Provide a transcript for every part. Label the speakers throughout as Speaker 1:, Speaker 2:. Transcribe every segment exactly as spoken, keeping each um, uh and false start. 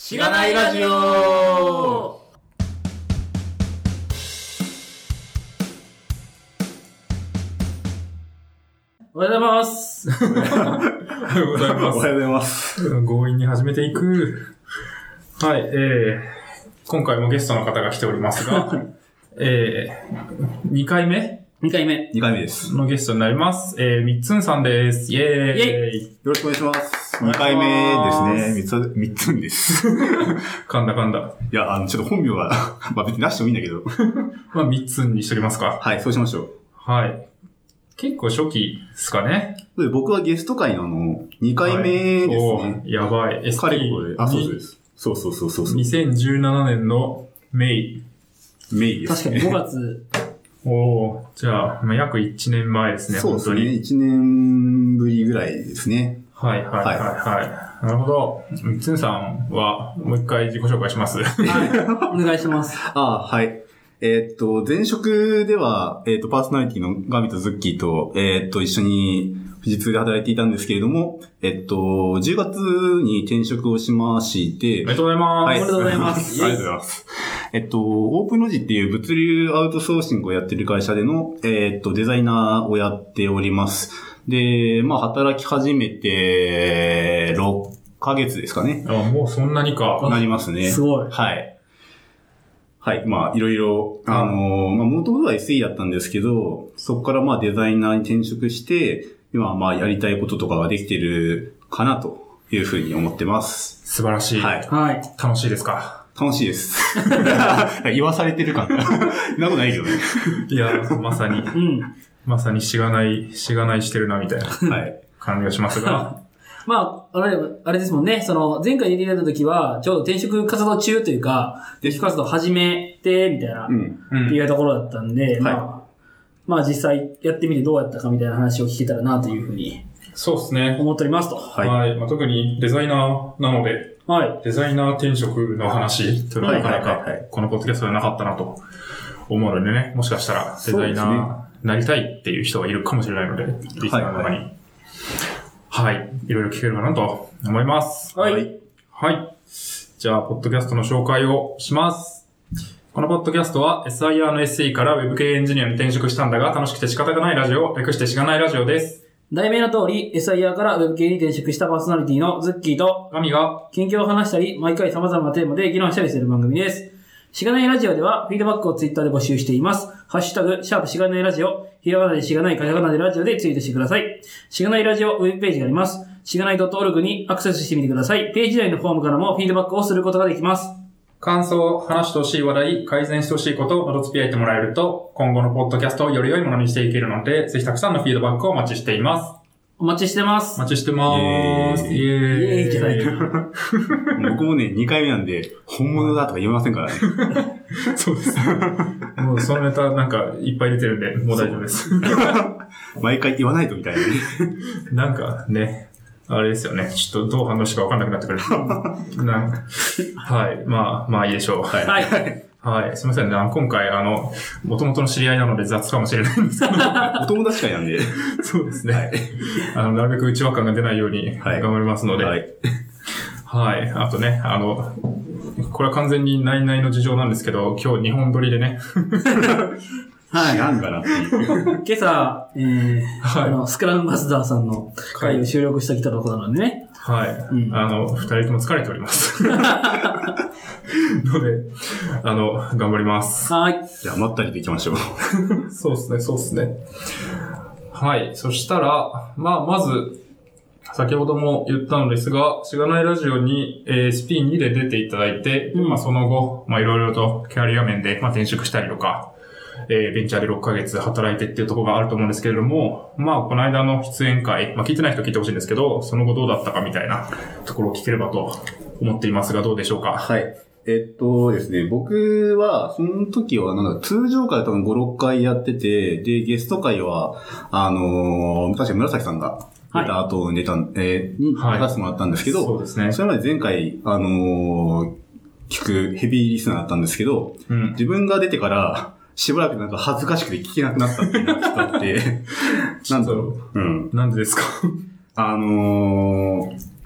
Speaker 1: しがないラジオ。おはようございます。
Speaker 2: おはようございます。
Speaker 3: おはようございます。
Speaker 2: 強引に始めていく。はい、えー、今回もゲストの方が来ておりますが、えー、にかいめ ?
Speaker 1: に 回目。
Speaker 3: にかいめです。
Speaker 2: のゲストになります。えー、みっつんさんです。イェーイ。
Speaker 1: イェイ。
Speaker 3: よろしくお願いします。にかいめですね。みっつんです。
Speaker 2: 噛んだ噛んだ。
Speaker 3: いや、あの、ちょっと本名は、まあ別に出してもいいんだけど。
Speaker 2: まあみっつんにしときますか。
Speaker 3: はい、そうしましょう。
Speaker 2: はい。結構初期ですかね。
Speaker 3: で僕はゲスト会のあの、にかいめですね。
Speaker 2: はい、やばい。エスティー
Speaker 3: 彼これ、あ、そうです。そうそうそうそう。
Speaker 2: にせんじゅうななねんのメイ。
Speaker 3: メイですね。
Speaker 1: 確かにごがつ。
Speaker 2: おー、じゃあ、まあ、約いちねんまえですね、
Speaker 3: そうですね。
Speaker 2: 本当に。
Speaker 3: いちねんぶりぐらいですね。
Speaker 2: はいはいはいはい。なるほど。みっつんさんは、もう一回自己紹介します。
Speaker 1: はい。お願いします。
Speaker 3: あはい。えーっと、前職では、えーっと、パーソナリティのガミとズッキーと、えーっと、一緒に富士通で働いていたんですけれども、えーっと、じゅうがつに転職をしまして、
Speaker 2: おめでとうございます。
Speaker 3: はい。
Speaker 1: おめでとうございます
Speaker 3: ありがとうございます。えっと、オープンロジっていう物流アウトソーシングをやってる会社での、えーっと、デザイナーをやっております。で、まあ、働き始めて、ろっかげつですかね。
Speaker 2: あ、もうそんなにか。
Speaker 3: なりますね。
Speaker 1: すごい。
Speaker 3: はい。はい。まあ、いろいろ、あのー、まあ、元々は エスイー だったんですけど、そこからまあ、デザイナーに転職して、今まあ、やりたいこととかができてるかなというふうに思ってます。
Speaker 2: 素晴らしい。
Speaker 3: はい。
Speaker 1: はい。
Speaker 2: 楽しいですか？
Speaker 3: 楽しいです。言わされてるかな。そんなことないけどね。
Speaker 2: いや、まさに、
Speaker 1: うん。
Speaker 2: まさにしがない、しがないしてるな、みたいな
Speaker 3: はい。
Speaker 2: 感じがしますが。
Speaker 1: まあ、あれ、あれですもんね。その、前回出ていただいた時は、ちょうど転職活動中というか、転職活動始めて、みたいな、
Speaker 3: うん。
Speaker 1: っていうところだったんで、
Speaker 3: はい
Speaker 1: まあ、まあ実際やってみてどうやったかみたいな話を聞けたらなというふうに
Speaker 2: そうですね。
Speaker 1: 思っておりますと。
Speaker 2: はい。
Speaker 3: はい
Speaker 2: まあ、特にデザイナーなので、
Speaker 1: はい。
Speaker 2: デザイナー転職の話というのはなかな
Speaker 3: はいはいはいはい
Speaker 2: か、このポッドキャストでなかったなと思うのでね、もしかしたらデザイナーになりたいっていう人がいるかもしれないので、リスナーの中に。はい、はい。いろいろ聞けるかなと思います。
Speaker 1: はい。
Speaker 3: はい
Speaker 2: はい。じゃあ、ポッドキャストの紹介をします。このポッドキャストは エスアイアール の エスイー から Web 系エンジニアに転職したんだが楽しくて仕方がないラジオ、略してしがないラジオです。
Speaker 1: 題名の通り、エスアイアール から Web 系に転職したパーソナリティのズッキーと、
Speaker 2: 神が、
Speaker 1: 近況を話したり、毎回様々なテーマで議論したりする番組です。しがないラジオでは、フィードバックをツイッターで募集しています。ハッシュタグ、シャープしがないラジオ、ひらがなでしがない、カタカナでラジオでツイートしてください。しがないラジオウェブページがあります。しがない .org にアクセスしてみてください。ページ内のフォームからもフィードバックをすることができます。
Speaker 2: 感想、話してほしい話題、改善してほしいことなどつぶやいてもらえると、今後のポッドキャストをより良いものにしていけるので、ぜひたくさんのフィードバックをお待ちしています。
Speaker 1: お待ちしてます。
Speaker 2: お待ちしてまーす。
Speaker 3: イ
Speaker 2: イエーイ。
Speaker 1: イエーイじゃない
Speaker 3: 僕もね、にかいめなんで、本物だとか言えませんからね。
Speaker 2: そうです。もうそのネタなんかいっぱい出てるんで、もう大丈夫です。
Speaker 3: 毎回言わないとみたいなね。
Speaker 2: なんかね、あれですよね。ちょっとどう反応してか分かんなくなってくる。なんはい。まあ、まあいいでしょう。はい。
Speaker 1: はい。
Speaker 2: はい。すみませんね。あの今回、あの、元々の知り合いなので雑かもしれないんですけど。
Speaker 3: お友達会なんで。
Speaker 2: そうですね。
Speaker 3: はい。
Speaker 2: あの、なるべく内輪感が出ないように
Speaker 3: はい
Speaker 2: 頑張りますので。
Speaker 3: はい。
Speaker 2: はい。あとね、あの、これは完全に内々の事情なんですけど、今日日本撮りでね。
Speaker 1: はい。
Speaker 3: 違うんかなっていう。
Speaker 1: 今朝、えー
Speaker 2: はい
Speaker 1: あの、スクラムマスターさんの会を収録してきたところなのでね。
Speaker 2: はい。
Speaker 1: うん
Speaker 2: あの、二人とも疲れております。ので、あの、頑張ります。
Speaker 1: はい。
Speaker 3: じゃあ、まったりでいきましょう。
Speaker 2: そうですね、そうですね。はい。そしたら、まあ、まず、先ほども言ったのですが、しがないラジオに、えー、エスピーツー で出ていただいて、
Speaker 1: うん
Speaker 2: まあ、その後、まあ、いろいろとキャリア面で、まあ、転職したりとか、えー、ベンチャーでろっかげつ働いてっていうところがあると思うんですけれども、まあ、この間の出演会、まあ、聞いてない人聞いてほしいんですけど、その後どうだったかみたいなところを聞ければと思っていますが、どうでしょうか。
Speaker 3: はい。えっとですね、僕は、その時は、なんだ、通常会多分ご、ろっかいやってて、で、ゲスト会は、あのー、確か紫さんが出た後に出た、えー、に出させてもらったんですけど、
Speaker 2: そうですね。
Speaker 3: それまで前回、あのー、聞くヘビーリスナーだったんですけど、
Speaker 2: うん。
Speaker 3: 自分が出てから、しばらくなんか恥ずかしくて聞けなくなったっていうのがあって、なんだろう。うん。
Speaker 2: なんでですか？
Speaker 3: あのー、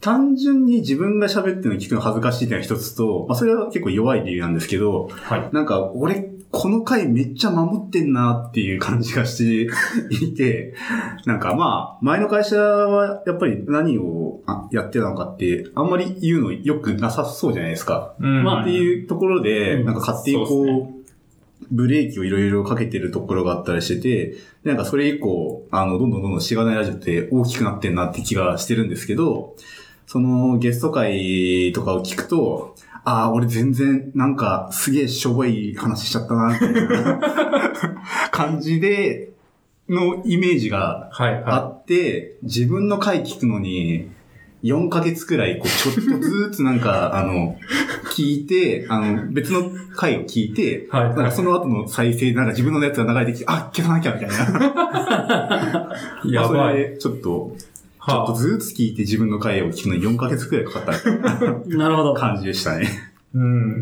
Speaker 3: 単純に自分が喋ってるのを聞くの恥ずかしいっていうのが一つと、まあそれは結構弱い理由なんですけど、
Speaker 2: はい。
Speaker 3: なんか俺、この回めっちゃ守ってんなっていう感じがしていて、なんかまあ、前の会社はやっぱり何をやってたのかって、あんまり言うのよくなさそうじゃないですか。
Speaker 2: うん。
Speaker 1: まあ
Speaker 3: っていうところで、
Speaker 1: うん、
Speaker 3: なんか勝手にこう、
Speaker 2: う
Speaker 3: ブレーキをいろいろかけてるところがあったりしてて、なんかそれ以降、あの、どんどんどんどんしがないラジオって大きくなってんなって気がしてるんですけど、そのゲスト会とかを聞くと、ああ、俺全然なんかすげえしょぼい話しちゃったな、みたいな感じで、のイメージがあって、はいはい、自分の回聞くのに、よんかげつくらい、こう、ちょっとずつなんか、あの、聞いて、あの、別の回を聞いて、はいはい、なんかその後の再生、なんか自分のやつが流れてきて、あ、消さなきゃ、みたいな。やばい。それで、ちょっと、ちょっとずつ聞いて自分の回を聞くのによんかげつくらいかかった
Speaker 1: なるほど
Speaker 3: 感じでしたね。
Speaker 2: うん、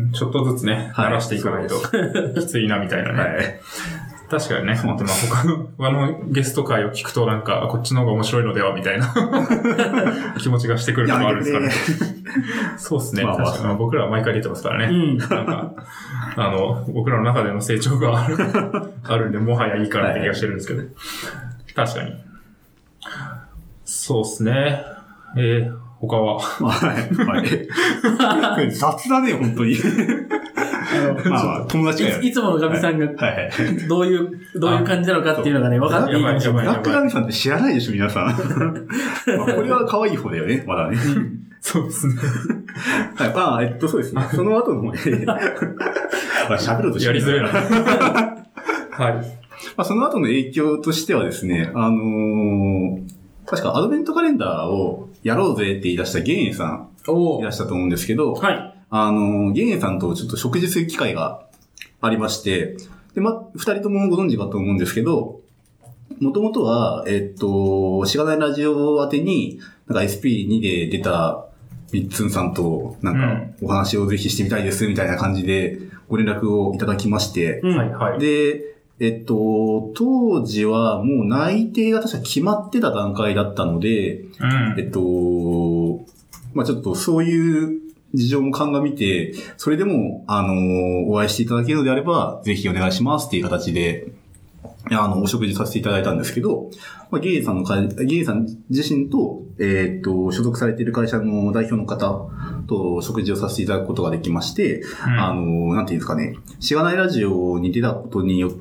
Speaker 2: ちょっとずつね、慣らしていかないときついなみたいなね。はい、確かにね、本当まあ他の、あのゲスト回を聞くとなんか、こっちの方が面白いのではみたいな気持ちがしてくるのもあるんですかね。そうですね、まあまあ、確かに僕らは毎回出てますからね。うん、なんか、あの、僕らの中での成長がある、あるんで、もはやいいからって気がしてるんですけど。はい、確かに。そうですね。えー、他は。はい。はい。
Speaker 3: 雑だね、本当に。あの、まあまあ、友達が
Speaker 1: い。いつものガミさんが、どういう、どういう感じなのかっていうのがね、分かっていいかもしれない。
Speaker 3: ブラックガミさんって知らないでしょ、皆さん。まあ、これは可愛い方だよね、まだね。
Speaker 2: そうですね。
Speaker 3: はい。まあ、えっと、そうですね。その後の、ね、喋ろうとして
Speaker 2: やりづらいな。はい。
Speaker 3: まあ、その後の影響としてはですね、あのー、確かアドベントカレンダーをやろうぜって言い出したゲンエさんいらっしゃったと思うんですけど、はい。あの、ゲンエさんとちょっと食事する機会がありまして、で、ま、二人ともご存知かと思うんですけど、もともとは、えっと、しがないラジオ宛てに、なんか エスピーツー で出たみっつんさんと、なんかお話をぜひしてみたいですみたいな感じでご連絡をいただきまして、
Speaker 2: うん、はいはい。
Speaker 3: で、えっと、当時はもう内定が確か決まってた段階だったので、うん、えっと、まあちょっとそういう事情も鑑みて、それでも、あの、お会いしていただけるのであれば、ぜひお願いしますっていう形で、あの、お食事させていただいたんですけど、まあ、ゲイさんの会、ゲイさん自身と、えっと、所属されている会社の代表の方と食事をさせていただくことができまして、うん、あの、なんていうんですかね、しがないラジオに出たことによって、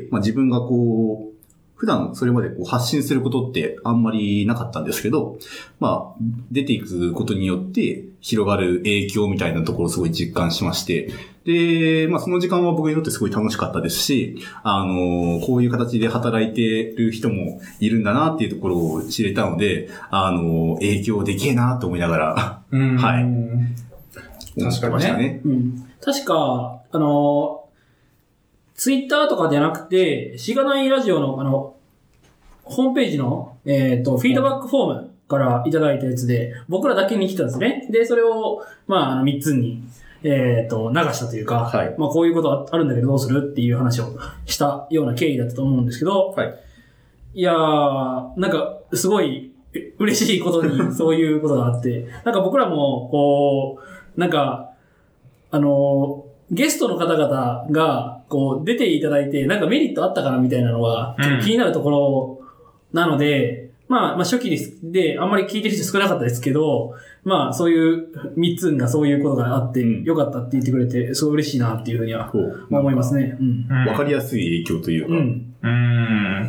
Speaker 3: まあ、自分がこう、普段それまでこう発信することってあんまりなかったんですけど、まあ、出ていくことによって広がる影響みたいなところをすごい実感しまして、で、まあその時間は僕にとってすごい楽しかったですし、あの、こういう形で働いてる人もいるんだなっていうところを知れたので、あの、影響でけえなと思いながら、
Speaker 2: うん、
Speaker 3: はい。
Speaker 2: 確かにね。
Speaker 1: ねうん、確か、あの、ツイッターとかじゃなくて、しがないラジオの、あの、ホームページの、えっと、フィードバックフォームからいただいたやつで、僕らだけに来たんですね。で、それを、まあ、あの、三つに、えっと、流したというか、はい、まあ、こういうことあるんだけどどうするっていう話をしたような経緯だったと思うんですけど、はい。いやー、なんか、すごい、嬉しいことに、そういうことがあって、なんか僕らも、こう、なんか、あの、ゲストの方々が、こう、出ていただいて、なんかメリットあったかなみたいなのが、気になるところなので、うん、まあ、まあ、初期で、あんまり聞いてる人少なかったですけど、まあ、そういう三つがそういうことがあって、よかったって言ってくれて、すごい嬉しいなっていうふうには思いますね。うん。
Speaker 3: わかりやすい影響というか。うん。
Speaker 2: うん。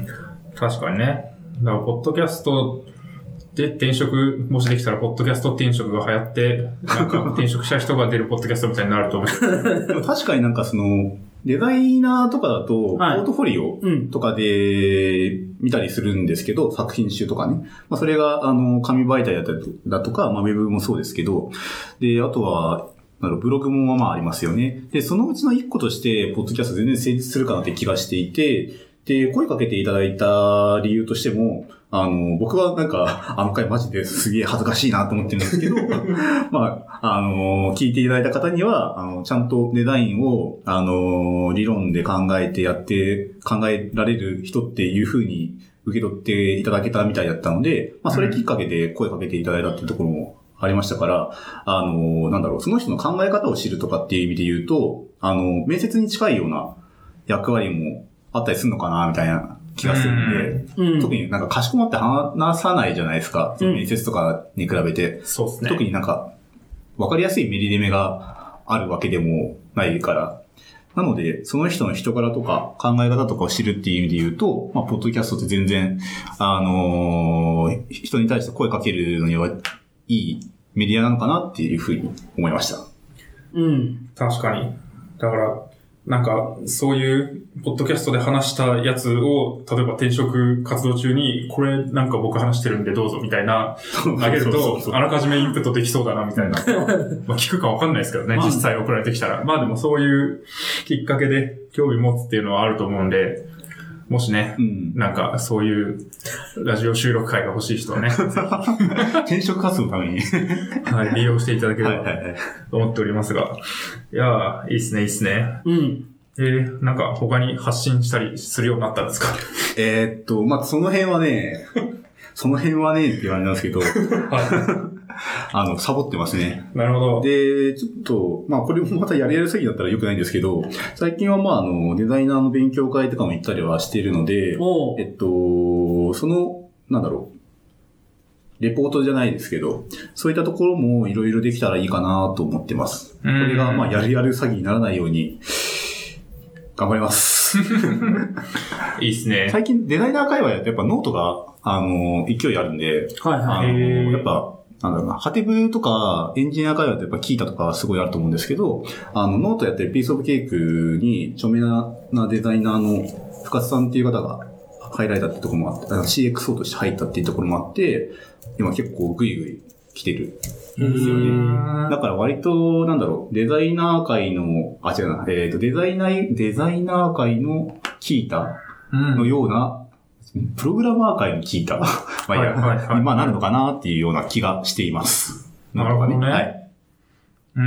Speaker 2: 確かにね。だから、ポッドキャストで転職、もしできたら、ポッドキャスト転職が流行って、なんか転職した人が出るポッドキャストみたいになると思う。
Speaker 3: でも確かになんかその、デザイナーとかだと、ポートフォリオとかで見たりするんですけど、はいうん、作品集とかね。まあそれが、あの、紙媒体だったりだとか、まあウェブもそうですけど、で、あとは、ブログもまあありますよね。で、そのうちの一個として、ポッドキャスト全然成立するかなって気がしていて、で、声かけていただいた理由としても、あの、僕はなんか、あの回マジですげえ恥ずかしいなと思ってるんですけど、まあ、あの、聞いていただいた方には、あの、ちゃんとデザインを、あの、理論で考えてやって、考えられる人っていう風に受け取っていただけたみたいだったので、まあ、それきっかけで声かけていただいたっていうところもありましたから、あの、なんだろう、その人の考え方を知るとかっていう意味で言うと、あの、面接に近いような役割もあったりするのかな、みたいな気がするんで、
Speaker 1: うん、
Speaker 3: 特になんかかしこまって話さないじゃないですか、その面接とかに比べて。
Speaker 2: そうですね。
Speaker 3: 特になんか、わかりやすいメリデメがあるわけでもないから、なので、その人の人柄とか考え方とかを知るっていう意味で言うと、まあ、ポッドキャストって全然、あのー、人に対して声かけるのにはいいメディアなのかなっていうふうに思いました。
Speaker 1: うん。
Speaker 2: 確かに。だから、なんか、そういう、ポッドキャストで話したやつを、例えば転職活動中に、これなんか僕話してるんでどうぞみたいな、投げると、あらかじめインプットできそうだなみたいな。まあ聞くかわかんないですけどね、実際送られてきたら。まあでもそういうきっかけで興味持つっていうのはあると思うんで、もしね、うん、なんかそういうラジオ収録会が欲しい人はね、
Speaker 3: 転職活動のために、
Speaker 2: はい、利用していただければと思っておりますが、いやー、いいっすね、いいっすね。
Speaker 1: うん。
Speaker 2: えー、なんか他に発信したりするようになったんですか？
Speaker 3: えーっと、まあ、その辺はね、その辺はねって言われなんですけど、はい。あの、サボってますね。
Speaker 2: なるほど。
Speaker 3: で、ちょっと、まあ、これもまたやりやるすぎだったら良くないんですけど、最近はまあ、あの、デザイナーの勉強会とかも行ったりはしているので、えっと、その、なんだろう、レポートじゃないですけど、そういったところもいろいろできたらいいかなと思ってます。これが、まあ、やるやる詐欺にならないように、頑張ります。
Speaker 2: いいっすね。
Speaker 3: 最近デザイナー界隈だとやっぱノートが、あの、勢いあるんで、
Speaker 1: はいはい。
Speaker 3: あのやっぱ、なんだろうな、ハテブとかエンジニア界隈だとやっぱキータとかすごいあると思うんですけど、あの、ノートやってるピースオブケークに著名なデザイナーの深津さんっていう方が入られたってところもあって、シーエックスオー として入ったっていうところもあって、今結構グイグイ来てる。ですよね。だから割と、なんだろう、デザイナー界の、あ、違うな、えっと、デザイナー、デザイナー界のキータのような、うん、プログラマー界のキータまあ、いや、はいはいはい、まあ、なるのかなっていうような気がしています。
Speaker 2: なるほどね。
Speaker 3: はい。
Speaker 2: うん。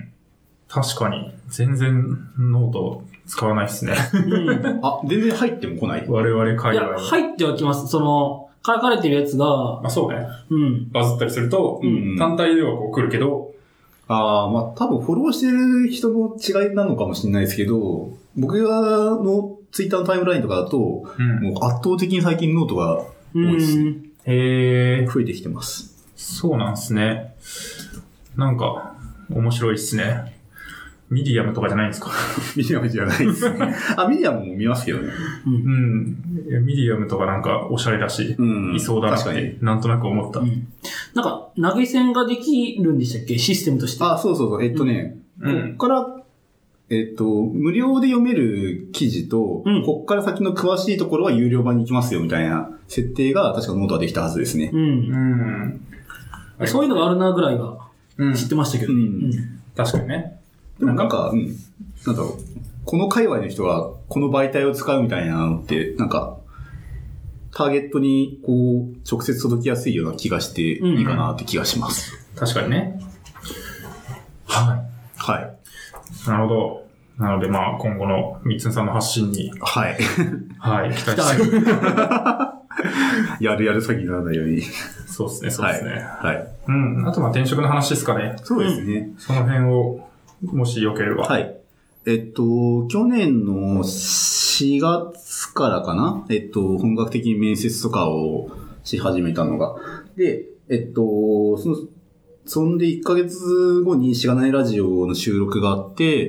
Speaker 2: 確かに、全然ノート使わないですね。
Speaker 3: うん、あ、全然入っても来ない？
Speaker 2: 我々界隈。
Speaker 1: いや、入ってはきます。その、書かれてるやつが、
Speaker 2: あ、そうね。
Speaker 1: うん。
Speaker 2: バズったりすると、うん、単体ではこう来るけど、
Speaker 3: ああ、まあ多分フォローしてる人の違いなのかもしれないですけど、僕がのツイッターのタイムラインとかだと、うん、もう圧倒的に最近ノートが多いですね。
Speaker 2: へー。
Speaker 3: 増えてきてます。
Speaker 2: そうなんですね。なんか、面白いっすね。ミディアムとかじゃないんですか？
Speaker 3: ミディアムじゃないですね。あ、ミディアムも見ますけどね。
Speaker 2: うん。うん、ミディアムとかなんかおしゃれだし、うん、いそうだなって、なんとなく思った。うん、
Speaker 1: なんか、投げ銭ができるんでしたっけ？システムとして。
Speaker 3: あ、そうそうそう。えっとね、うん、こっから、えっと、無料で読める記事と、うん、こっから先の詳しいところは有料版に行きますよみたいな設定が確かノートはできたはずですね。うん。
Speaker 1: うん、そういうのがあるなぐらいは知ってましたけどね。うん
Speaker 2: うん、確かにね。
Speaker 3: でもなんか、うん。なんだろう。この界隈の人がこの媒体を使うみたいなのって、なんか、ターゲットにこう、直接届きやすいような気がしていいかなって気がします。
Speaker 2: うん、確かにね。はい。
Speaker 3: はい。
Speaker 2: なるほど。なのでまあ、今後のみっつんさんの発信に。
Speaker 3: はい。
Speaker 2: はい。期待してる。
Speaker 3: やるやる詐欺にならないように。
Speaker 2: そうですね、そうですね。
Speaker 3: はい。はい。
Speaker 2: うん。あとまあ転職の話ですかね。
Speaker 3: そうですね。
Speaker 2: うん、その辺を、もしよければ。
Speaker 3: はい。えっと、去年のしがつからかなえっと、本格的に面接とかをし始めたのが。で、えっと、その、そんでいっかげつごにしがないラジオの収録があって、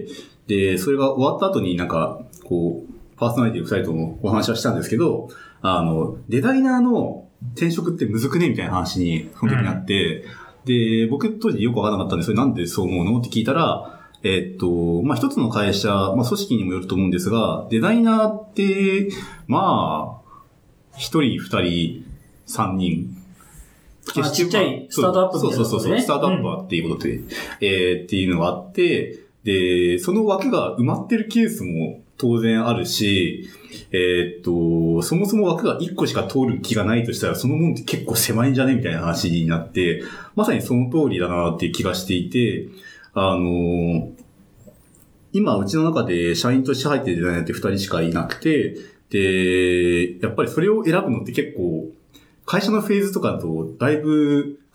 Speaker 3: で、それが終わった後になんか、こう、パーソナリティのふたりともお話はしたんですけど、あの、デザイナーの転職ってむずくねみたいな話にその時になって、うんで、僕当時よくわからなかったんで、それなんでそう思うのって聞いたら、えっと、まあ、一つの会社、まあ、組織にもよると思うんですが、デザイナーって、まあ、一人、二人、三人。
Speaker 1: 決してちっちゃいスタートアップみたいな、ね。
Speaker 3: そうそうそう、スタートアップはっていうことで、うん、えー、っていうのがあって、で、その枠が埋まってるケースも当然あるし、えー、っと、そもそも枠がいっこしか通る気がないとしたら、そのもんって結構狭いんじゃねみたいな話になって、まさにその通りだなっていう気がしていて、あの、今、うちの中で社員として入ってるデザイナーってふたりしかいなくて、で、やっぱりそれを選ぶのって結構、会社のフェーズとかとだいぶ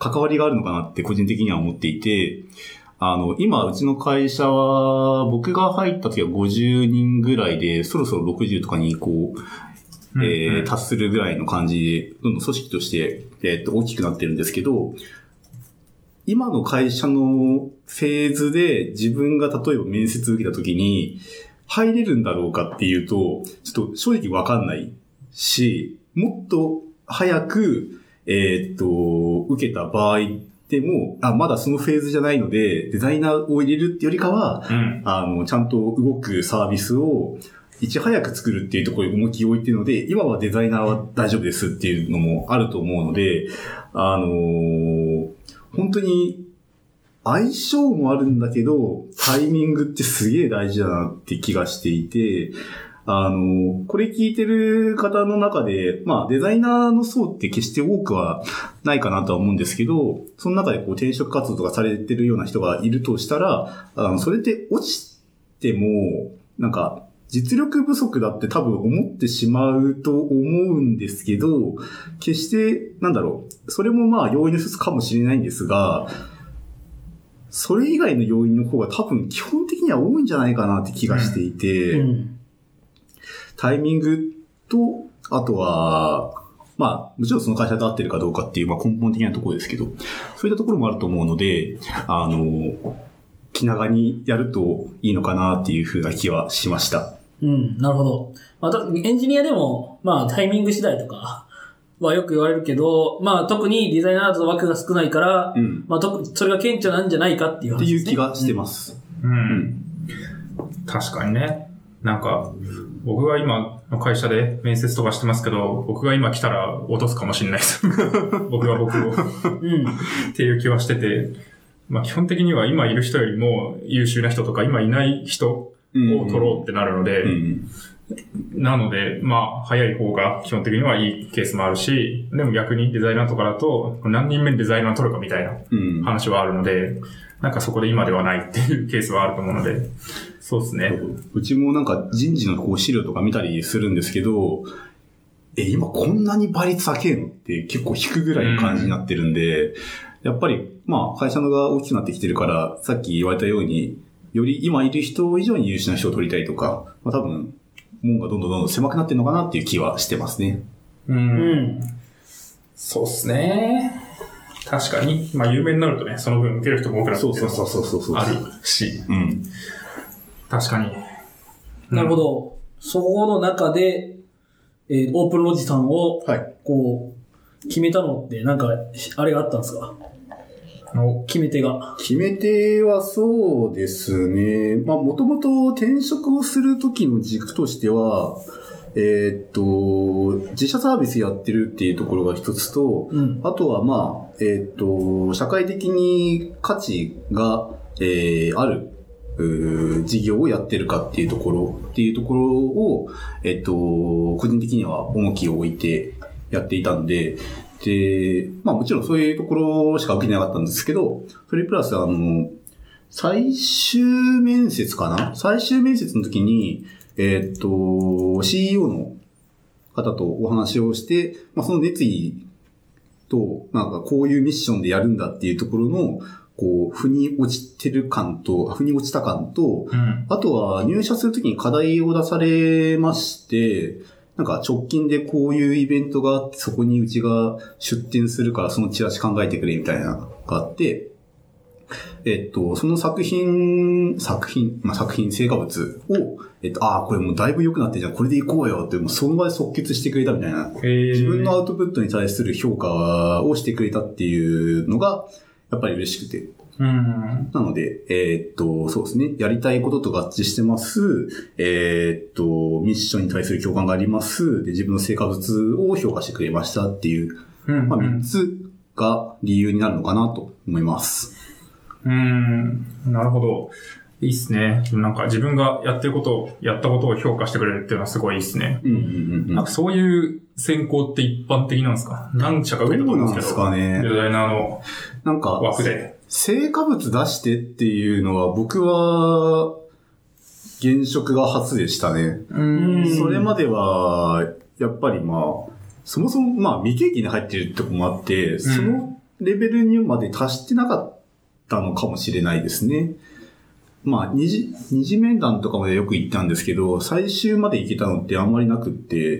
Speaker 3: 関わりがあるのかなって個人的には思っていて、あの、今、うちの会社は、僕が入った時はごじゅうにんぐらいで、そろそろろくじゅうとかにこう、えーうんうん、達するぐらいの感じで、どんどん組織として、えっと、大きくなってるんですけど、今の会社のフェーズで自分が例えば面接受けた時に、入れるんだろうかっていうと、ちょっと正直わかんないし、もっと早く、えー、っと、受けた場合でも、あ、まだそのフェーズじゃないので、デザイナーを入れるってよりかは、うん、あの、ちゃんと動くサービスをいち早く作るっていうところに重きを置いてるので、今はデザイナーは大丈夫ですっていうのもあると思うので、あのー、本当に相性もあるんだけど、タイミングってすげえ大事だなって気がしていて、あの、これ聞いてる方の中で、まあデザイナーの層って決して多くはないかなとは思うんですけど、その中でこう転職活動とかされてるような人がいるとしたら、あの、それって落ちても、なんか、実力不足だって多分思ってしまうと思うんですけど、決して、なんだろう、それもまあ要因の一つかもしれないんですが、それ以外の要因の方が多分基本的には多いんじゃないかなって気がしていて、うんうんタイミングと、あとは、まあ、もちろんその会社と合ってるかどうかっていう、まあ根本的なところですけど、そういったところもあると思うので、あの、気長にやるといいのかなっていうふうな気はしました。
Speaker 1: うん、なるほど。まあ、エンジニアでも、まあタイミング次第とかはよく言われるけど、まあ特にデザイナーの枠が少ないから、うん、まあ特それが顕著なんじゃないかっていう話ですね。
Speaker 3: っていう気がしてます。
Speaker 2: うん。うん、確かにね。なんか、僕が今の会社で面接とかしてますけど、僕が今来たら落とすかもしれないです。僕が僕を、うん、っていう気はしてて、まあ基本的には今いる人よりも優秀な人とか今いない人を取ろうってなるので、うんうん、なので、まあ早い方が基本的にはいいケースもあるし、でも逆にデザイナーとかだと何人目にデザイナー取るかみたいな話はあるので、うん、なんかそこで今ではないっていうケースはあると思うので、そうですね。
Speaker 3: うちもなんか人事のこう資料とか見たりするんですけど、え、今こんなに倍率高えのって結構引くぐらいの感じになってるんで、うん、やっぱりまあ会社のが大きくなってきてるから、さっき言われたように、より今いる人以上に優秀な人を取りたいとか、まあ多分、門がどんどんどんどん狭くなってるのかなっていう気はしてますね。
Speaker 2: うん。うん、そうですね。確かに。まあ有名になるとね、その分受ける人も多くなってるのもあるし。うん。確かに。
Speaker 1: うん、なるほど。そこの中で、えー、オープンロジさんを、はい、こう、決めたのって、なんか、あれがあったんですか？決め手が。
Speaker 3: 決め手はそうですね。まあ、もともと転職をするときの軸としては、えー、っと、自社サービスやってるっていうところが一つと、うん、あとはまあ、えー、っと、社会的に価値が、えー、ある、事業をやってるかっていうところっていうところを、えっと、個人的には重きを置いてやっていたんで、で、まあもちろんそういうところしか受けてなかったんですけど、それプラスあの、最終面接かな？最終面接の時に、えっと、シーイーオー の方とお話をして、まあその熱意と、なんかこういうミッションでやるんだっていうところの、こう、腑に落ちてる感と、腑に落ちた感と、うん、あとは入社するときに課題を出されまして、なんか直近でこういうイベントがあって、そこにうちが出展するからそのチラシ考えてくれみたいなのがあって、えっと、その作品、作品、まあ、作品、成果物を、えっと、ああ、これもうだいぶ良くなってじゃあこれでいこうよって、もうその場で即決してくれたみたいな、自分のアウトプットに対する評価をしてくれたっていうのが、やっぱり嬉しくて。うん、なので、えー、っと、そうですね。やりたいことと合致してます。えー、っと、ミッションに対する共感があります。で、自分の成果物を評価してくれましたっていう、うんうん、まあ、みっつが理由になるのかなと思います。
Speaker 2: うーん、なるほど。いいっすね。なんか自分がやってることを、やったことを評価してくれるっていうのはすごいいいっすね。うんうんうん、なんかそういう選考って一般的なんですか？何社か受けたと思うんですけど。そうなんですかね。デザイナーのなんか枠で。
Speaker 3: 成果物出してっていうのは僕は現職が初でしたね。うんそれまでは、やっぱりまあ、そもそもまあ未経験に入ってるとこもあって、うん、そのレベルにまで達してなかったのかもしれないですね。まあ、二次、二次面談とかまでよく行ったんですけど、最終まで行けたのってあんまりなくって、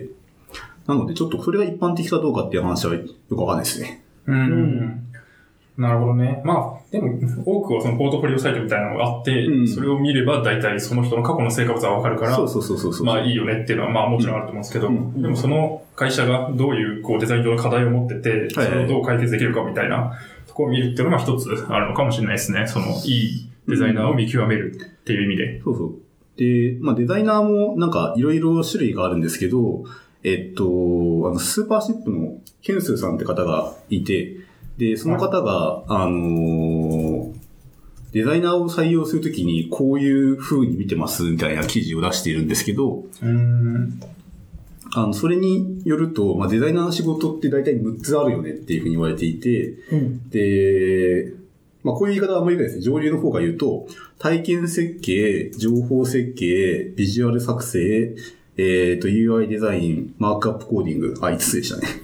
Speaker 3: なのでちょっとそれが一般的かどうかっていう話はよくわかんないですね。
Speaker 2: うん。うんなるほどね。まあ、でも、多くはそのポートフォリオサイトみたいなのがあって、うん、それを見れば大体その人の過去の成果物はわかるから、
Speaker 3: そうそうそうそうそう。
Speaker 2: まあいいよねっていうのはまあもちろんあると思うんですけど、うん、でもその会社がどういうこうデザイン上の課題を持ってて、それをどう解決できるかみたいなところを見るっていうのが一つあるのかもしれないですね。そのいいデザイナーを見極めるっていう意味で。
Speaker 3: うん、そうそう。で、まあデザイナーもなんかいろいろ種類があるんですけど、えっと、あの、スーパーシップのケンスーさんって方がいて、で、その方が、あのー、デザイナーを採用するときにこういう風に見てますみたいな記事を出しているんですけど、
Speaker 2: うーん
Speaker 3: あの、それによると、まあ、デザイナーの仕事って大体むっつあるよねっていう風に言われていて、
Speaker 1: うん、
Speaker 3: で、まあ、こういう言い方はあんまり言うですね。上流の方が言うと、体験設計、情報設計、ビジュアル作成、えっと、ユーアイ デザイン、マークアップコーディング、あ、いつつでしたね。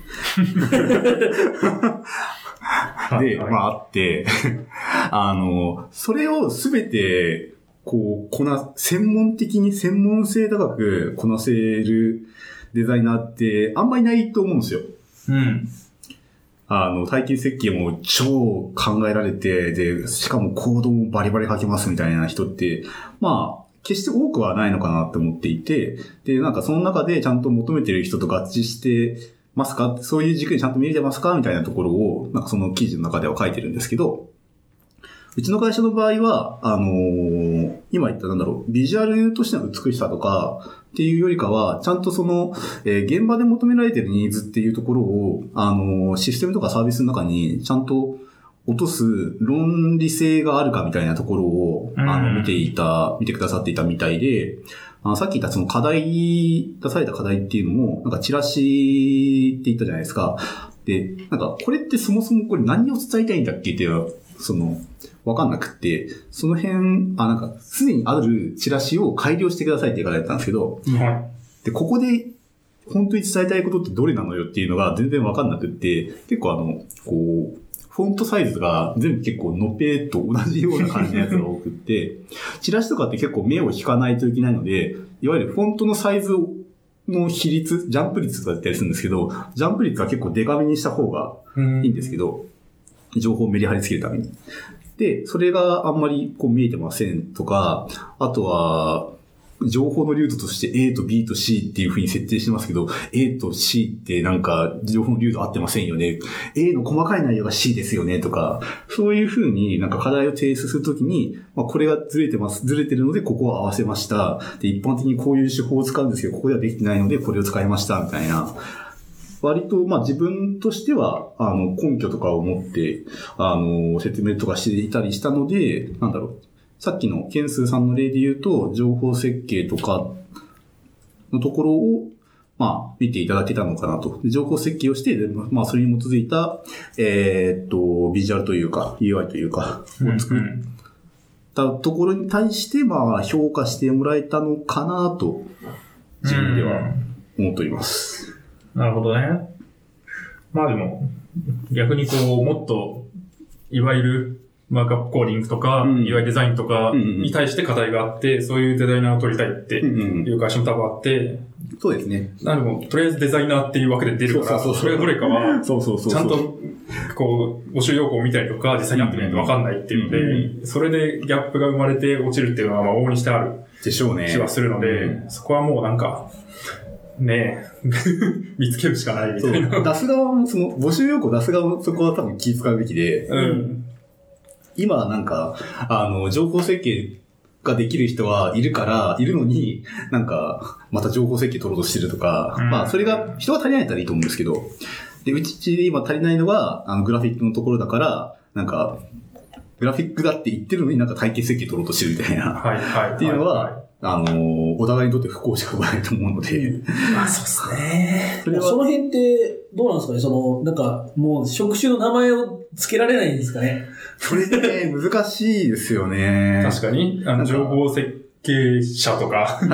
Speaker 3: で、まああって、あの、それをすべて、こう、こな、専門的に専門性高くこなせるデザイナーってあんまりないと思うんですよ。
Speaker 2: うん。
Speaker 3: あの、体験設計も超考えられて、で、しかもコードもバリバリ書けますみたいな人って、まあ、決して多くはないのかなって思っていて、で、なんかその中でちゃんと求めてる人と合致してますか？そういう軸にちゃんと見れてますかみたいなところを、なんかその記事の中では書いてるんですけど、うちの会社の場合は、あのー、今言ったなんだろう、ビジュアルとしての美しさとかっていうよりかは、ちゃんとその、えー、現場で求められてるニーズっていうところを、あのー、システムとかサービスの中にちゃんと落とす論理性があるかみたいなところを、あの、見ていた、見てくださっていたみたいで、あのさっき言ったその課題、出された課題っていうのも、なんかチラシって言ったじゃないですか。で、なんかこれってそもそもこれ何を伝えたいんだっけっていう、その、わかんなくって、その辺、あ、なんか、すでにあるチラシを改良してくださいって書かれてたんですけど、
Speaker 2: はい、
Speaker 3: で、ここで、本当に伝えたいことってどれなのよっていうのが全然わかんなくって、結構あの、こう、フォントサイズが全部結構のぺーと同じような感じのやつが多くって、チラシとかって結構目を引かないといけないので、いわゆるフォントのサイズの比率、ジャンプ率とかだったりするんですけど、ジャンプ率は結構デカめにした方がいいんですけど、情報をメリハリつけるために。で、それがあんまりこう見えてませんとか、あとは、情報の流度として A と B と C っていう風に設定してますけど、A と C ってなんか情報の流度合ってませんよね。A の細かい内容が C ですよねとか、そういう風になんか課題を提出するときに、まあこれがずれてます。ずれてるのでここを合わせました。で、一般的にこういう手法を使うんですけど、ここではできてないのでこれを使いましたみたいな。割と、まあ自分としては、あの、根拠とかを持って、あの、説明とかしていたりしたので、なんだろう。さっきのケンスーさんの例で言うと、情報設計とかのところを、まあ、見ていただけたのかなと。情報設計をして、まあ、それに基づいた、えー、っと、ビジュアルというか、ユーアイ というか、を作ったところに対して、まあ、評価してもらえたのかなと、自分では思っております。
Speaker 2: なるほどね。まあでも、逆にこう、もっと、いわゆる、マークアップコーディングとか、うん、ユーアイ デザインとかに対して課題があって、うんうん、そういうデザイナーを取りたいっていう会社も多分あって、うんうん、
Speaker 3: そうですね。
Speaker 2: なので、とりあえずデザイナーっていうわけで出るから、そうそうそうそう、それがどれかは、
Speaker 3: そうそうそうそう、
Speaker 2: ちゃんと、こう、募集要項を見たりとか、実際にやってみないとわかんないっていうので、うんうん、それでギャップが生まれて落ちるっていうのは、まあ、往々にしてある
Speaker 3: でしょうね。
Speaker 2: 気はするので、うん、そこはもうなんか、ねえ、見つけるしかないみたいな。
Speaker 3: 出す側も、その、募集要項出す側もそこは多分気遣うべきで、
Speaker 2: うん。
Speaker 3: 今なんか、あの、情報設計ができる人はいるから、いるのに、なんか、また情報設計取ろうとしてるとか、うん、まあ、それが、人が足りないんだったらいいと思うんですけど、で、うちで今足りないのが、あの、グラフィックのところだから、なんか、グラフィックだって言ってるのになんか体系設計取ろうとしてるみたいな。
Speaker 2: はいはい。
Speaker 3: っていうのは、
Speaker 2: はいはい、
Speaker 3: あの、お互いにとって不幸しか生まないと思うので。
Speaker 1: まあ、そうですね。それはその辺って、どうなんですかね、その、なんか、もう、職種の名前を付けられないんですかね。
Speaker 3: それね、難しいですよね。
Speaker 2: 確かに、あの、情報設計者とか、はい、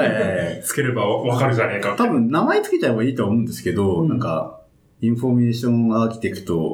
Speaker 2: つければわかるじゃねえか。
Speaker 3: 多分、名前つけちゃえばいいとは思うんですけど、うん、なんか、インフォメーションアーキテクト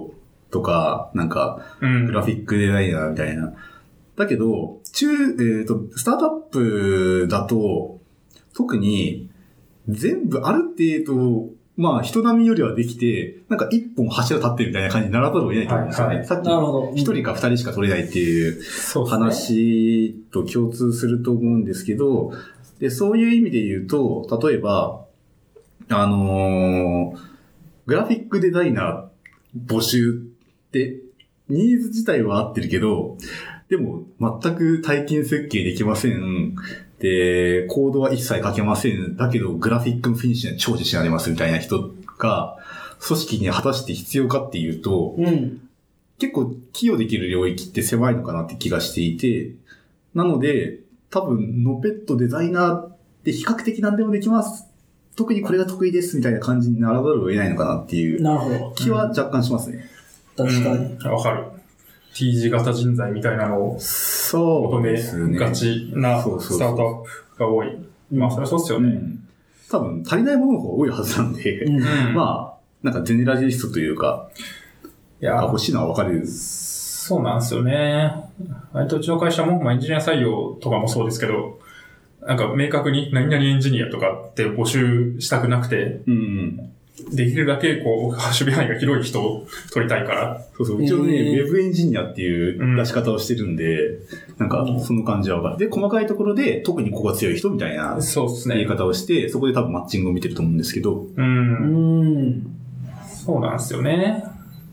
Speaker 3: とか、なんか、
Speaker 2: うん。
Speaker 3: グラフィックデザイナーみたいな。だけど、中、えっと、スタートアップだと、特に、全部ある程度、まあ、人並みよりはできて、なんか一本柱立ってるみたいな感じにならざるを得ないと思うんですよね。
Speaker 2: はいはい
Speaker 3: さっき
Speaker 1: なるほど。
Speaker 3: 一人か二人しか取れないっていう
Speaker 2: そうですね。
Speaker 3: 話と共通すると思うんですけど、で、そういう意味で言うと、例えば、あのー、グラフィックデザイナー募集って、ニーズ自体は合ってるけど、でも全く体験設計できません。で、コードは一切書けません。だけど、グラフィックのフィニッシュには超自信ありますみたいな人が、組織に果たして必要かっていうと、
Speaker 1: うん。
Speaker 3: 結構寄与できる領域って狭いのかなって気がしていて、なので、多分、ノペットデザイナーって比較的何でもできます。特にこれが得意ですみたいな感じにならざるを得ないのかなっていう
Speaker 1: なるほど。
Speaker 3: 気は若干しますね。
Speaker 1: 確かに。
Speaker 2: うんわかる。T 字型人材みたいなのを
Speaker 3: そう
Speaker 2: 求め
Speaker 3: ですね。
Speaker 2: がちな
Speaker 3: そうそうそう
Speaker 2: スタートアップが多い。まあ、それはそうっすよね。
Speaker 3: うん。多分、足りないものの方が多いはずなんで、
Speaker 1: うん。
Speaker 2: うん
Speaker 3: まあ、なんかゼネラリストというか、
Speaker 2: いや
Speaker 3: が欲しいのは分かる。
Speaker 2: そうなんですよね。割とうちの会社も、まあ、エンジニア採用とかもそうですけど、なんか明確に何々エンジニアとかって募集したくなくて、
Speaker 3: うん。
Speaker 2: できるだけこう、守備範囲が広い人を取りたいから。
Speaker 3: そうそう。うちのね、
Speaker 1: えー
Speaker 3: ウェブエンジニアっていう出し方をしてるんで、なんか、その感じは分かる。で、細かいところで、特にここが強い人みたいな
Speaker 2: そうですね。
Speaker 3: 言い方をして、そこで多分マッチングを見てると思うんですけど、
Speaker 2: う。
Speaker 1: うんん。
Speaker 2: そうなんですよね。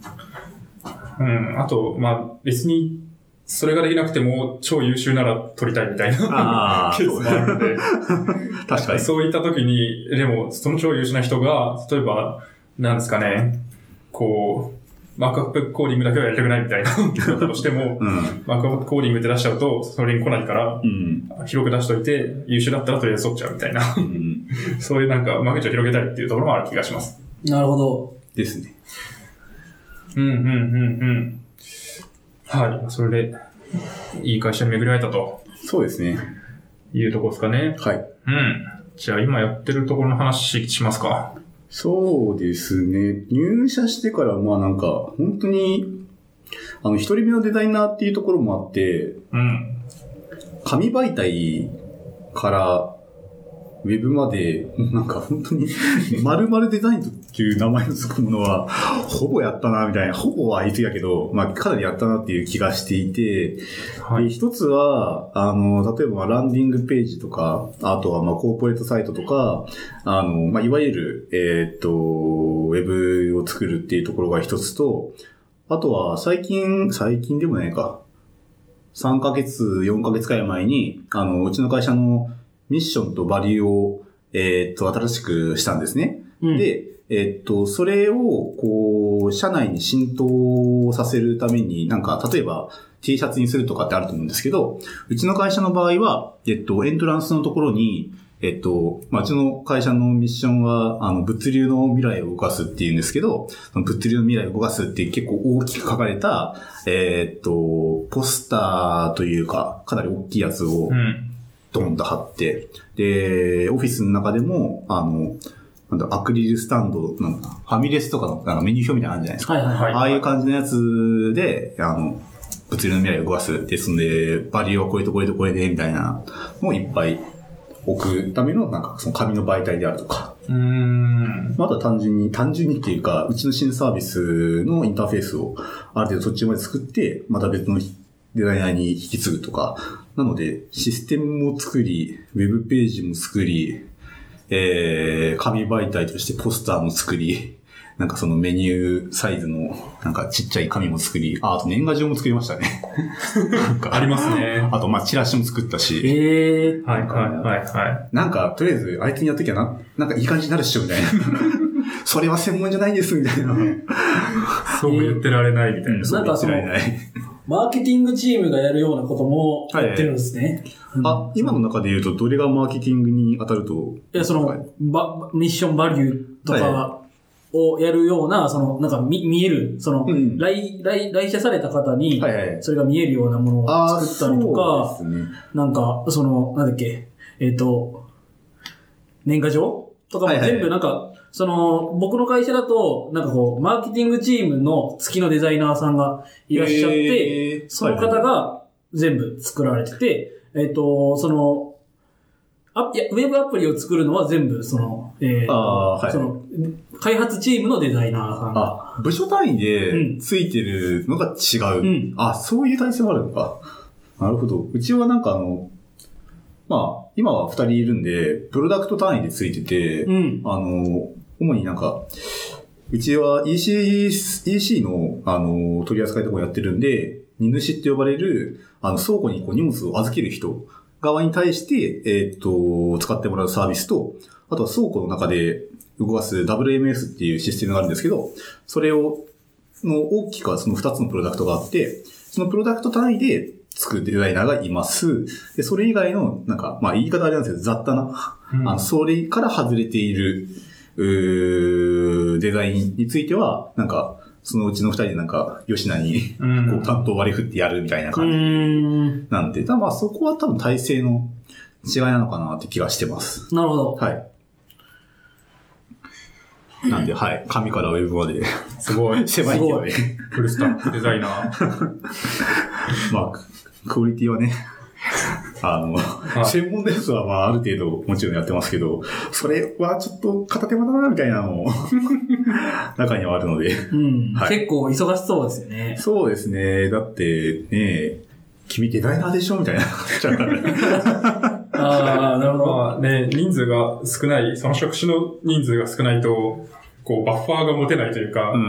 Speaker 2: うん。あと、まあ、別に、それができなくても、超優秀なら取りたいみたいな
Speaker 3: あー
Speaker 2: ケースもあるんで。
Speaker 3: 確かに。
Speaker 2: そういった時に、でも、その超優秀な人が、例えば、なんですかね、こう、マークアップコーディングだけはやりたくないみたいなこととしても、
Speaker 3: うん。
Speaker 2: マークアップコーディングって出しちゃうと、それに来ないから、
Speaker 3: うん。
Speaker 2: 広く出しといて、優秀だったらとりあえず取っちゃうみたいな、
Speaker 3: うん。
Speaker 2: そういうなんか、間口を広げたいっていうところもある気がします。
Speaker 1: なるほど。
Speaker 3: ですね。
Speaker 2: うん、うん、うん、うん。はい。それで、いい会社に巡り会えたと
Speaker 3: そうですね。
Speaker 2: いうところですかね。
Speaker 3: はい。
Speaker 2: うん。じゃあ今やってるところの話しますか。
Speaker 3: そうですね。入社してから、まあなんか、本当に、あの、一人目のデザイナーっていうところもあって、
Speaker 2: うん。
Speaker 3: 紙媒体からウェブまで、なんか本当に、〇〇デザインっていう名前のつくものは、ほぼやったな、みたいな。ほぼは言い過ぎだけど、まあかなりやったなっていう気がしていて、で、
Speaker 2: はい。
Speaker 3: 一つは、あの、例えばまあランディングページとか、あとはまあコーポレートサイトとか、あの、まあいわゆる、えーっと、ウェブを作るっていうところが一つと、あとは最近、最近でもないか、さんかげつ、よんかげつくらい前に、あの、うちの会社のミッションとバリューを、えーっと、新しくしたんですね。
Speaker 1: うん、
Speaker 3: で、えーっと、それを、こう、社内に浸透させるために、なんか、例えば、T シャツにするとかってあると思うんですけど、うちの会社の場合は、えっと、エントランスのところに、えっと、まあ、うちの会社のミッションは、あの、物流の未来を動かすっていうんですけど、その物流の未来を動かすって結構大きく書かれた、えっと、ポスターというか、かなり大きいやつを
Speaker 2: う、ん。
Speaker 3: ドンと貼って、で、オフィスの中でも、あの、なんだ、アクリルスタンド、なんか、ファミレスとかのなんかメニュー表みたいなのあるじゃないですか。
Speaker 1: はいはいはい。
Speaker 3: ああいう感じのやつで、あの、物流の未来を動かす。ですので、バリューはこれとこれとこれで、みたいなのをいっぱい置くための、なんか、その紙の媒体であるとか。
Speaker 2: うーん。
Speaker 3: また単純に、単純にっていうか、うちの新サービスのインターフェースをある程度そっちまで作って、また別のデザイナーに引き継ぐとか。なので、システムも作り、ウェブページも作り、えー、紙媒体としてポスターも作り、なんかそのメニューサイズの、なんかちっちゃい紙も作り、あ、あと年賀状も作りましたね。なんか
Speaker 2: ありますね。
Speaker 3: あと、まあ、チラシも作ったし、
Speaker 1: ええー。
Speaker 2: はいはいはいはい。
Speaker 3: なんか、とりあえず、あいつにやっときゃな、なんかいい感じになるっしょ、みたいな。それは専門じゃないんです、みたいな。
Speaker 2: そう言ってられないみたいな。
Speaker 3: そう言って
Speaker 1: なんかその
Speaker 3: られない。
Speaker 1: マーケティングチームがやるようなこともやってるんですね。
Speaker 3: あ、今の中で言うと、どれがマーケティングに当たると？
Speaker 1: いや、その、
Speaker 3: はい
Speaker 1: ば、ミッションバリューとかをやるような、その、なんか見、見える、その、
Speaker 3: うん
Speaker 1: 来、来、来社された方に
Speaker 3: はいはい、
Speaker 1: それが見えるようなものを
Speaker 3: ああ、
Speaker 1: 作ったりとか、
Speaker 3: そうですね。
Speaker 1: なんか、その、なんだっけ、えっ、と、年賀状とかも
Speaker 3: はいはい
Speaker 1: 全部なんか、 その、僕の会社だと、なんかこう、マーケティングチームの月のデザイナーさんがいらっしゃって、
Speaker 3: えー、
Speaker 1: その方が全部作られてて、えっと、その、あ、いや、ウェブアプリを作るのは全部、その、えーと
Speaker 3: あーはい、
Speaker 1: その、開発チームのデザイナーさんが。
Speaker 3: あ、部署単位でついてるのが違う。
Speaker 1: うん、
Speaker 3: あ、そういう体制もあるのか。なるほど。うちはなんかあの、まあ、今は二人いるんで、プロダクト単位でついてて、
Speaker 1: うん、
Speaker 3: あの、主になんか、うちは イーシー、イーシー の、あの、取り扱いとかやってるんで、荷主って呼ばれる、あの、倉庫にこう荷物を預ける人側に対して、えっと、使ってもらうサービスと、あとは倉庫の中で動かす ダブリューエムエス っていうシステムがあるんですけど、それを、の大きくはその二つのプロダクトがあって、そのプロダクト単位で作るデザイナーがいます。で、それ以外の、なんか、まあ言い方あれなんですけど、雑多な、うん、あの、それから外れている、うーデザインについては、なんか、そのうちの二人でなんか、吉名に、こう、担当割り振ってやるみたいな感じなんで、ただまあそこは多分体制の違いなのかなって気がしてます。
Speaker 1: なるほど。
Speaker 3: はい。なんで、はい。紙からウェブまで。
Speaker 2: すごい。
Speaker 3: 狭いけどね。
Speaker 2: フルスタッフデザイナー。
Speaker 3: まあ、クオリティはね、あの、はい、専門のやつはまあある程度もちろんやってますけど、それはちょっと片手間だなみたいなのも中にはあるので、
Speaker 1: うんはい。結構忙しそうですよね。
Speaker 3: そうですね。だってね、君デザイナーでしょみたいな。
Speaker 2: ああ、なるほど。まあね、人数が少ない、その職種の人数が少ないと、こう、バッファーが持てないというか、うん、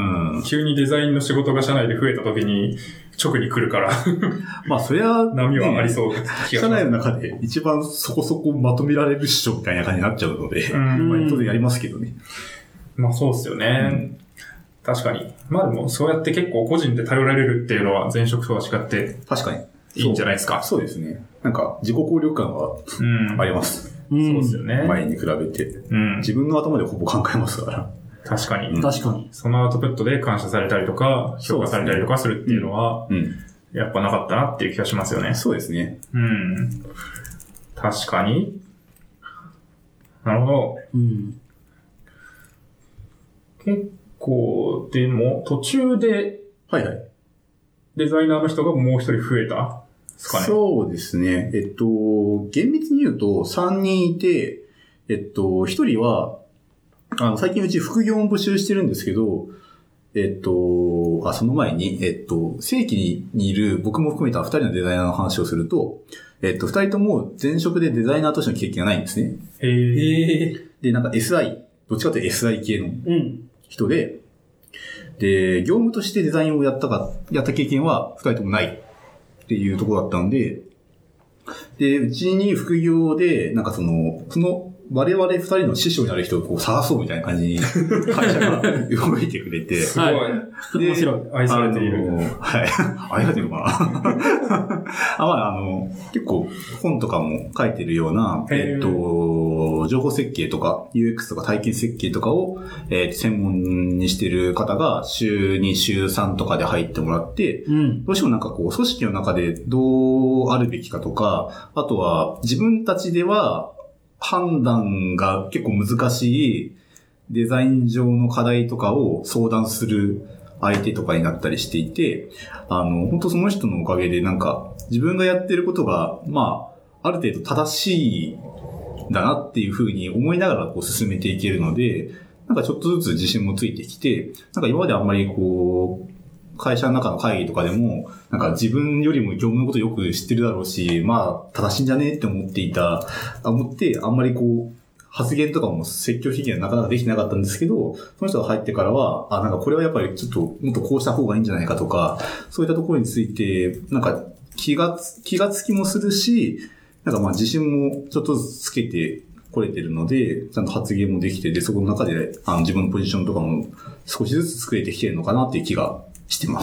Speaker 2: 急にデザインの仕事が社内で増えた時に、直に来るから。
Speaker 3: まあ、そりゃ、
Speaker 2: 波はありそう、ね。
Speaker 3: 社内の中で一番そこそこまとめられるっしょみたいな感じになっちゃうので、うん、まあ、当然やりますけどね。
Speaker 2: まあ、そうですよね。うん、確かに。まあでも、そうやって結構個人で頼られるっていうのは前職とは違って、
Speaker 3: 確かに。
Speaker 2: いいんじゃないですか。
Speaker 3: そうですね。なんか、自己効力感はあります。
Speaker 2: うん、そうですよね。
Speaker 3: 前に比べて、うん。自分の頭でほぼ考えますから。
Speaker 2: 確かに。
Speaker 1: うん、確かに。
Speaker 2: そのアウトプットで感謝されたりとか、評価されたりとかするっていうのは、うん、やっぱなかったなっていう気がしますよね。
Speaker 3: そうですね。
Speaker 2: うん。確かに。なるほど。うん、結構、でも、途中で、
Speaker 3: はいはい。
Speaker 2: デザイナーの人がもう一人増えたですかね。
Speaker 3: そうですね。えっと、厳密に言うとさんにんいて、えっと、ひとりは、あの、最近うち副業も募集してるんですけど、えっと、あ、その前に、えっと、正規にいる僕も含めたふたりのデザイナーの話をすると、えっと、ふたりとも前職でデザイナーとしての経験がないんですね。
Speaker 2: へー。
Speaker 3: で、なんか エスアイ、どっちかというと エスアイ 系の人で、うんで、業務としてデザインをやったか、やった経験は二人ともないっていうところだったんで、で、うちに副業で、なんかその、その、我々二人の師匠になる人をこう探そうみたいな感じに会社が動いてくれて。
Speaker 2: すごい。面白い。愛されている。
Speaker 3: はい。愛されてるかなあ、まあ、あの、結構本とかも書いてるような、えっと、情報設計とか ユーエックス とか体験設計とかを、えー、専門にしてる方が週に、週さんとかで入ってもらって、うん、どうしてもなんかこう組織の中でどうあるべきかとか、あとは自分たちでは判断が結構難しいデザイン上の課題とかを相談する相手とかになったりしていて、あの、本当その人のおかげでなんか自分がやってることが、まあ、ある程度正しいんだなっていうふうに思いながらこう進めていけるので、なんかちょっとずつ自信もついてきて、なんか今まであんまりこう、会社の中の会議とかでも、なんか自分よりも業務のことよく知ってるだろうし、まあ、正しいんじゃねって思っていた、思って、あんまりこう、発言とかも積極的にはなかなかできてなかったんですけど、その人が入ってからは、あ、なんかこれはやっぱりちょっともっとこうした方がいいんじゃないかとか、そういったところについて、なんか気がつ、気がつきもするし、なんかまあ自信もちょっとずつつけてこれてるので、ちゃんと発言もできて、で、そこの中であの自分のポジションとかも少しずつ作れてきてるのかなっていう気がしてます。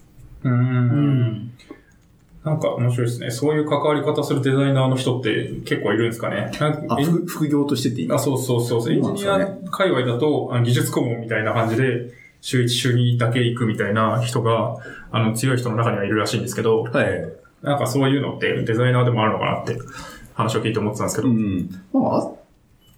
Speaker 2: うーん。うんなんか面白いですね。そういう関わり方するデザイナーの人って結構いるんですかね。
Speaker 3: あ、副業としてっていい
Speaker 2: あ、そうそうそう。エンジニア界隈だと、あの技術顧問みたいな感じで、週いち、週にだけ行くみたいな人が、あの、強い人の中にはいるらしいんですけど、
Speaker 3: はい。
Speaker 2: なんかそういうのってデザイナーでもあるのかなって話を聞いて思ってたんですけど。
Speaker 3: うん。まあ、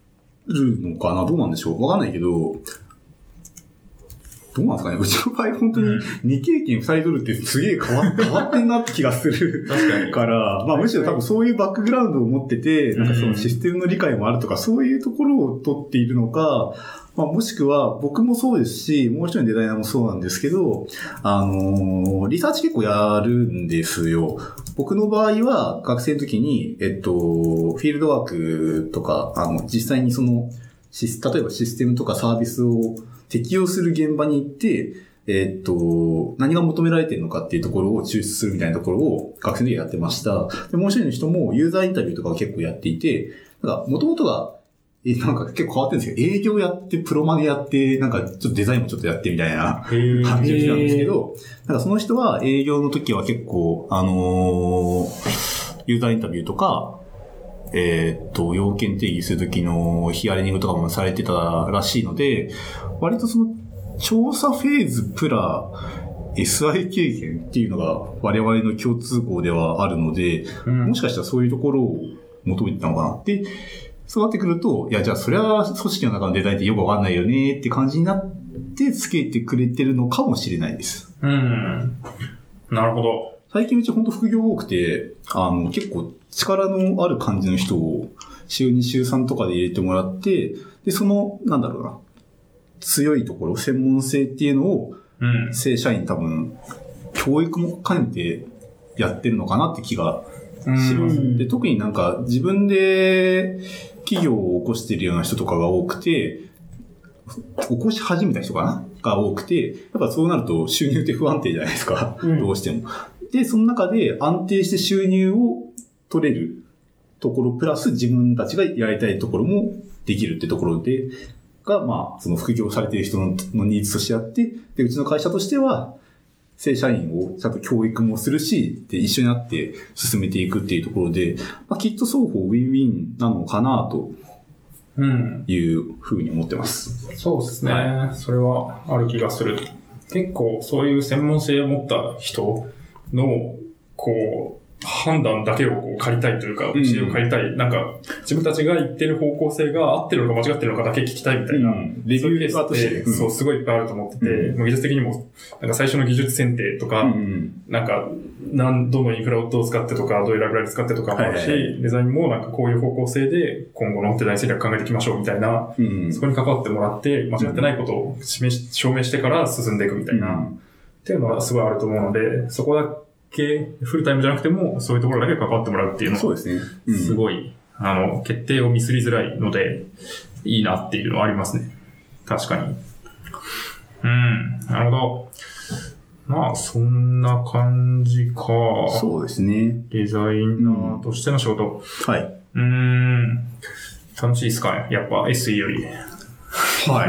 Speaker 3: るのかな、どうなんでしょう、わかんないけど、どうなんですかね、うちの場合本当に未経験ふたり取るってすげえ変わ変わってんなって気がする
Speaker 2: 確かに
Speaker 3: から、まあむしろ多分そういうバックグラウンドを持ってて、なんかそのシステムの理解もあるとか、そういうところを取っているのか、まあもしくは僕もそうですし、もう一人のデザイナーもそうなんですけど、あのー、リサーチ結構やるんですよ。僕の場合は学生の時に、えっと、フィールドワークとか、あの、実際にその、シス例えばシステムとかサービスを適用する現場に行って、えー、っと、何が求められているのかっていうところを抽出するみたいなところを学生の時やってました。で、もう一人の人もユーザーインタビューとかを結構やっていて、なんか、元々が、え、なんか結構変わってるんですけど、営業やって、プロマネやって、なんかちょっとデザインもちょっとやってみたいな感じの人なんですけど、なんかその人は営業の時は結構、あのー、ユーザーインタビューとか、えーっと、要件定義するときのヒアリングとかもされてたらしいので、割とその調査フェーズプラ エスアイ 経験っていうのが我々の共通項ではあるので、うん、もしかしたらそういうところを求めてたのかなって、そうなってくると、いや、じゃあそれは組織の中のデザインってよくわかんないよねって感じになってつけてくれてるのかもしれないです。
Speaker 2: うん。なるほど。
Speaker 3: 最近うち本当副業多くて、あの、結構力のある感じの人を週に、週さんとかで入れてもらって、で、その、なんだろうな、強いところ、専門性っていうのを、正社員多分、教育も兼ねてやってるのかなって気がします。で、特になんか自分で企業を起こしているような人とかが多くて、起こし始めた人かなが多くて、やっぱそうなると収入って不安定じゃないですか。うん、どうしても。で、その中で安定して収入を取れるところプラス自分たちがやりたいところもできるってところで、が、まあ、その副業されている人のニーズとしてあって、で、うちの会社としては、正社員をちゃんと教育もするし、で、一緒になって進めていくっていうところで、まあ、きっと双方ウィンウィンなのかなというふうに思ってます。
Speaker 2: うん、そうですね、はい。それはある気がする。結構そういう専門性を持った人の、こう、判断だけをこう借りたいというか、教えを借りたい、うん。なんか、自分たちが言ってる方向性が合ってるのか間違ってるのかだけ聞きたいみたいな。うん、レビューケースって、うん、そう、すごいいっぱいあると思ってて、うん、もう技術的にも、なんか最初の技術選定とか、うん、なんか、何、どのインフラをどう使ってとか、どういうライブラリ使ってとかもあるし、はいはい、デザインもなんかこういう方向性で今後のデザイン戦略考えていきましょうみたいな、うん、そこに関わってもらって、間違ってないことを示し、証明してから進んでいくみたいな、うん、っていうのはすごいあると思うので、そこだフルタイムじゃなくても、そういうところだけ関わってもらうっていうのは、
Speaker 3: そうですね。
Speaker 2: うん、すごい、あの、決定をミスりづらいので、いいなっていうのはありますね。確かに。うん、なるほど。まあ、そんな感じか。
Speaker 3: そうですね。
Speaker 2: デザイナーとしての仕事。
Speaker 3: うん、はい。
Speaker 2: うーん。楽しいですかね。やっぱ エスイー より。
Speaker 3: はい。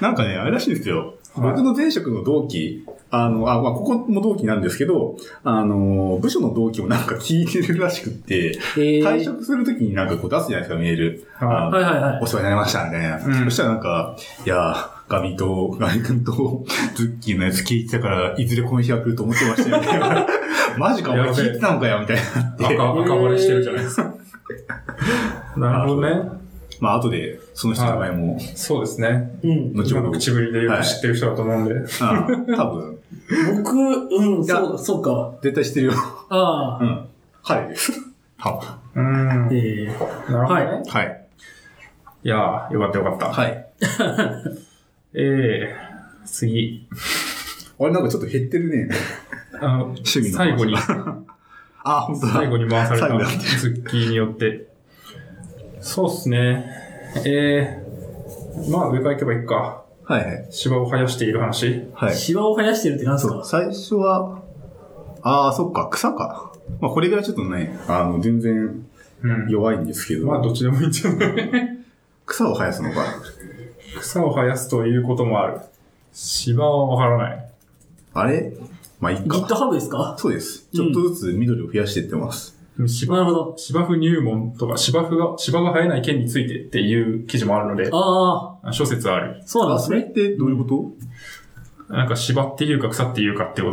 Speaker 3: なんかね、あれらしいんですよ。はい、僕の前職の同期、あの、あ、まあ、ここも同期なんですけど、あの、部署の同期もなんか聞いてるらしくって、退職するときになんかこう出すじゃないですか、メール。
Speaker 1: はいはいはい。
Speaker 3: お世話になりました、みたいな。うん、そしたらなんか、いや、ガミと、ガミ君と、ズッキーのやつ聞いてたから、いずれこの日が来ると思ってましたよ、みたいな。マジか、お前聞いてたのかよ、みたいな。
Speaker 2: 赤、赤割れしてるじゃないですか。なるほどね。
Speaker 3: まあ、後で、その人の名前も。
Speaker 2: そうですね。
Speaker 1: うん。
Speaker 2: 後ほど口ぶりでよく知ってる人だと思うんで。はい、
Speaker 3: ああ、多分。
Speaker 1: 僕、うん、そう、そうか。
Speaker 3: 絶対知ってるよ。
Speaker 1: ああ。
Speaker 3: うん。彼です。多
Speaker 2: 分。うん。
Speaker 1: ええ
Speaker 2: ー。なるほど、ね。
Speaker 3: はい。はい。
Speaker 2: いやー、よかったよかった。
Speaker 3: はい。
Speaker 2: ええー、次。
Speaker 3: あれなんかちょっと減ってるね。
Speaker 2: あの、趣味の最後に。
Speaker 3: あ、本当だ。
Speaker 2: 最後に回されたズッキーによって。そうっすね。ええー、まあ上から行けばいいか。
Speaker 3: はいはい。
Speaker 2: 芝を生やしている話。
Speaker 3: はい。
Speaker 1: 芝を生やしてるって何ですか？
Speaker 3: 最初は、ああ、そっか、草か。まあこれぐらいちょっとね、あの、全然弱いんですけど。
Speaker 2: うん、まあどっちでもいいんじゃない
Speaker 3: 草を生やすのか。
Speaker 2: 草を生やすということもある。芝はわからない。
Speaker 3: あれまあいいか。
Speaker 1: GitHub ですか？
Speaker 3: そうです。ちょっとずつ緑を増やしていってます。
Speaker 2: うん、芝
Speaker 1: なるほど。
Speaker 2: 芝生入門とか、芝生が、芝が生えない県についてっていう記事もあるので、
Speaker 1: あ
Speaker 2: あ。諸説ある。
Speaker 1: そうなんですね。
Speaker 3: それってどういうこと？
Speaker 2: なんか芝っていうか草っていうかってことです。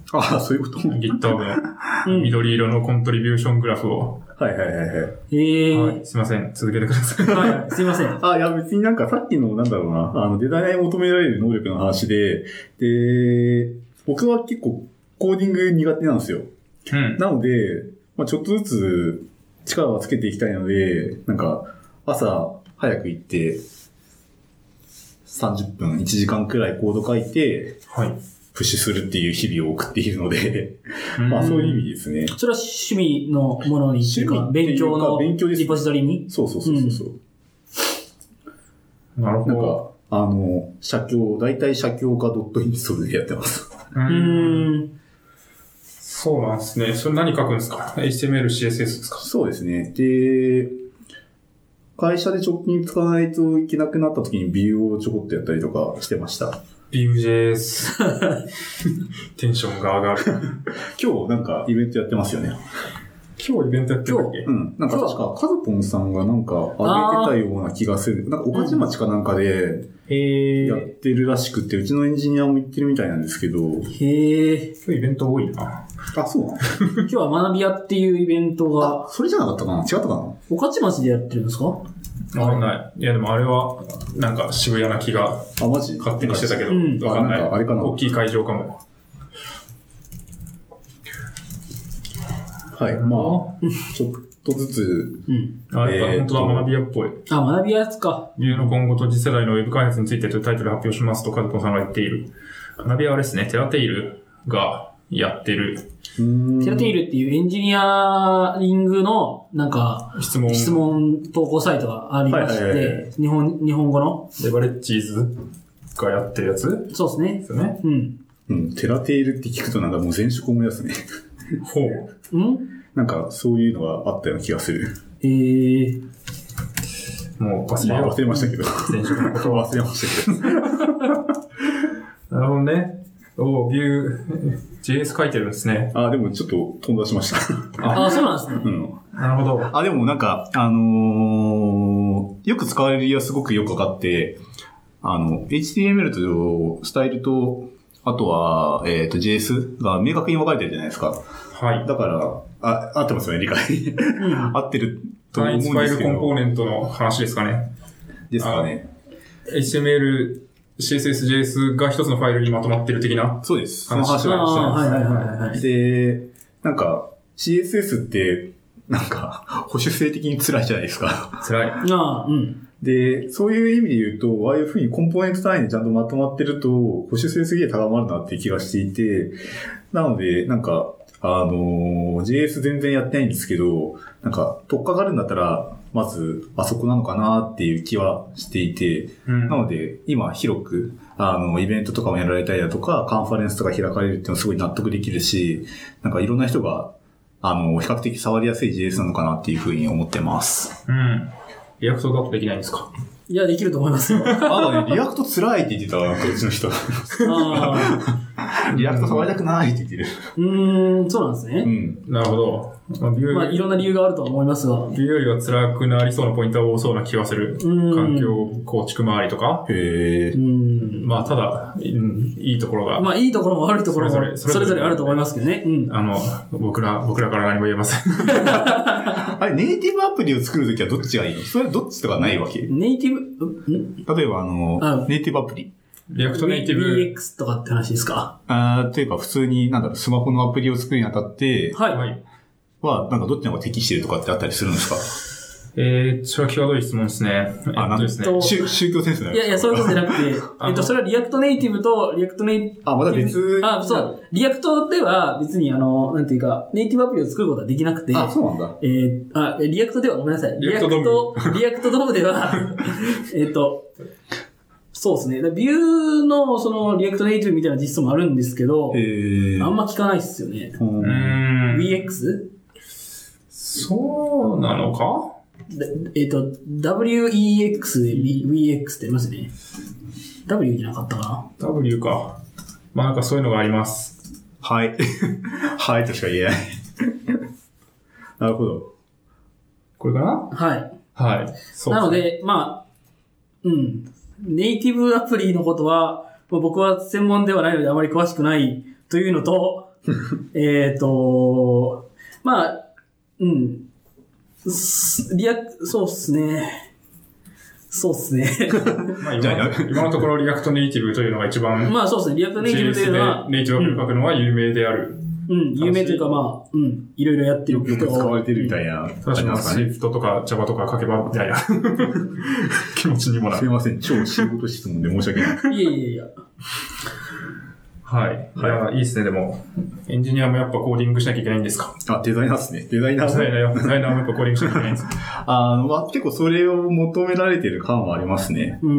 Speaker 3: ああ、そういうこと。
Speaker 2: GitHub の緑色のコントリビューショングラフを。
Speaker 3: はいはいはいはい。
Speaker 1: えー。
Speaker 2: はい。すいません。続けてください。
Speaker 1: はいはい。すいません。
Speaker 3: あ、いや別になんかさっきのなんだろうな、あのデザイナーに求められる能力の話で、で、僕は結構コーディング苦手なんですよ。
Speaker 2: うん。
Speaker 3: なので、まあ、ちょっとずつ力をつけていきたいので、なんか朝早く行って、さんじゅっぷん、いちじかんくらいコード書いて、
Speaker 2: はい。
Speaker 3: プッシュするっていう日々を送っているので、まあそういう意味ですね。
Speaker 1: それは趣味のものに、
Speaker 3: 趣味っていうか
Speaker 1: 勉強の
Speaker 3: 勉強です
Speaker 1: リポジトリに
Speaker 3: そうそうそうそう。
Speaker 2: うん、なるほど。
Speaker 3: なんか、あの、写経、大体写経かドットインストールでやってます。
Speaker 1: うーん。
Speaker 2: そうなんですね。それ何書くんですか？ エイチティーエムエル、シーエスエス ですか？
Speaker 3: そうですね。で、会社で直近使わないといけなくなった時にビューをちょこっとやったりとかしてました。
Speaker 2: ビュージェーエス。テンションが上がる。
Speaker 3: 今日なんかイベントやってますよね。
Speaker 2: 今日イベントやってるっけ？
Speaker 3: うん。なんか確かカズポンさんがなんか上げてたような気がする。なんか御徒町かなんかでやってるらしくて、うちのエンジニアも言ってるみたいなんですけど。
Speaker 1: へえ。
Speaker 2: 今日イベント多いな。
Speaker 3: あ、そうなの？
Speaker 1: 今日は学び屋っていうイベントが。
Speaker 3: あ、それじゃなかったかな？違ったかな？
Speaker 1: 御徒町でやってるんですか？
Speaker 2: わかんない。いやでもあれは、なんか渋谷な気が。
Speaker 3: あ、マジ？
Speaker 2: 勝手にしてたけど、
Speaker 1: うん、
Speaker 2: わかんない。
Speaker 3: あ、なんかあれかな？
Speaker 2: 大きい会場かも。
Speaker 3: はい。まあ、ちょっとずつ。
Speaker 1: うん。
Speaker 2: あれか、
Speaker 3: えー、
Speaker 2: 本当だ、学び屋っぽい。
Speaker 1: あ、学び屋やつか。
Speaker 2: ビューの今後と次世代のウェブ開発についてというタイトルで発表しますと、カズポンさんが言っている。学び屋はですね、テラテイルがやってる。
Speaker 1: テラテイルっていうエンジニアリングの、なんか、
Speaker 2: 質問。
Speaker 1: 質問投稿サイトがありまして、はいはいはい、日本、日本語の。
Speaker 2: レバレッジーズがやってるやつ？
Speaker 1: そうですね。
Speaker 2: ですよね。
Speaker 1: うん。
Speaker 3: うん。テラテイルって聞くとなんかもう前職思い出すね。
Speaker 2: ほう。
Speaker 1: うん
Speaker 3: なんかそういうのがあったような気がする。
Speaker 1: えー。
Speaker 2: もう忘れ、
Speaker 3: まあ、忘れましたけど。
Speaker 2: 前職のことは忘れましたけど。なるほどね。おビュー、ジェイエス 書いてるんですね。
Speaker 3: あ、でもちょっと飛んだしました。
Speaker 1: ああ、そうなんですね。
Speaker 3: うん。
Speaker 2: なるほど。
Speaker 3: あ、でもなんか、あのー、よく使われる理由はすごくよくわかって、あの、エイチティーエムエル とスタイルと、あとは、えっと、ジェイエス が明確に分かれてるじゃないですか。
Speaker 2: はい。
Speaker 3: だから、あ、合ってますよね、理解。合ってると思うんですけど。
Speaker 2: 単一ファイルコンポーネントの話ですかね。
Speaker 3: ですかね。
Speaker 2: エイチティーエムエル、シーエスエス、ジェイエス が一つのファイルにまとまってる的な。
Speaker 3: そうです。
Speaker 2: その話
Speaker 1: ははいはいはいはい。
Speaker 3: で、なんか、シーエスエス って、なんか、保守性的に辛いじゃないですか。
Speaker 2: 辛い。
Speaker 1: ああ、うん。
Speaker 3: で、そういう意味で言うと、ああいうふうにコンポーネント単位でちゃんとまとまってると、保守性すげえ高まるなって気がしていて、なので、なんか、あの、ジェイエス 全然やってないんですけど、なんか、取っかかるんだったら、まず、あそこなのかなっていう気はしていて、うん、なので、今、広く、あの、イベントとかもやられたりだとか、カンファレンスとか開かれるっていうのはすごい納得できるし、なんかいろんな人が、あの、比較的触りやすい ジェイエス なのかなっていうふうに思ってます。
Speaker 2: うん。リアクトだとできないんですか？
Speaker 1: いや、できると思いますよ。
Speaker 3: あのね、リアクト辛いって言ってた、なんかうちの人。あリアクト触りたくないって言ってる。
Speaker 1: うーん、そうなんですね。
Speaker 3: うん。
Speaker 2: なるほど。
Speaker 1: まあ、ビューまあ、いろんな理由があるとは思いますが。
Speaker 2: ビューよりは辛くなりそうなポイントは多そうな気がする。環境構築周りとか。
Speaker 3: へー。
Speaker 1: うん。
Speaker 2: まあ、ただ、うん、いいところが。
Speaker 1: まあ、いいところも悪いところもそれぞれ、それぞれあると思いますけどね。うん。
Speaker 2: あの、僕ら、僕らから何も言えません。
Speaker 3: あれ、ネイティブアプリを作るときはどっちがいいの？それどっちとかないわけ？
Speaker 1: ネイティブ、
Speaker 3: 例えば、あの、
Speaker 1: あ
Speaker 3: ネイティブアプリ。
Speaker 2: リアクトネイティブ。
Speaker 1: ビーエックス とかって話ですか？
Speaker 3: あー、というか、普通に、なんだろう、スマホのアプリを作るにあたって、
Speaker 1: はい。
Speaker 3: は、なんかどっちの方が適してるとかってあったりするんですか？
Speaker 2: えー、それは際どい質問ですね。
Speaker 3: あ、なんですね。宗教センス
Speaker 1: ね。いやいや、そういうことじゃなくて、えっと、それはリアクトネイティブと、リアクトネイティブ。
Speaker 3: あ、まだ別。
Speaker 1: あ、そう。リアクトでは別にあの、なんていうか、ネイティブアプリを作ることはできなくて。
Speaker 3: あ、そうなんだ。
Speaker 1: えー、あ、リアクトではごめんなさい。リアクト、リアクトドームでは、えっと、そうですね。ビューの、その、リアクトネイティブみたいな実装もあるんですけど、
Speaker 3: へー、
Speaker 1: あんま聞かないっすよね。
Speaker 2: うーん。
Speaker 1: ビーエックス？
Speaker 2: そうなのか？
Speaker 1: えっと、ダブリューイーエックス で ビーエックス ってありますね。W じゃなかったかな？
Speaker 2: W か。まあなんかそういうのがあります。
Speaker 3: はい。はいとしか言えない。なるほど。
Speaker 2: これかな？
Speaker 1: はい。
Speaker 2: はい。
Speaker 1: そうなので、まあ、うん。ネイティブアプリのことは、僕は専門ではないのであまり詳しくないというのと、 えっと、まあ、うん。リアク、そうっすね。そうっすね。
Speaker 2: まあ今今のところリアクトネイティブというのが一番。
Speaker 1: まあそうですね。リアクトネイティブというのは。
Speaker 2: ネイティブアプリ書くのは有名である。
Speaker 1: うん、有名というかまあ、うん、いろいろやってる
Speaker 3: よく使われてるみたいな。
Speaker 2: 確かに、スイフトとか Java とか書けばみたいな気持ちにもなる。
Speaker 3: すいません、超仕事質問で申し訳ない。
Speaker 1: いやいやいや。
Speaker 2: はい。いや、いいですね。でも、エンジニアもやっぱコーディングしなきゃいけないんですか？
Speaker 3: あ、デザイナーですね。デザイナー。
Speaker 2: デザイナーよ。デザイナーもやっぱコーディングしなきゃいけないんです。
Speaker 3: あの、まあ、結構それを求められてる感はありますね。
Speaker 1: うん。うん。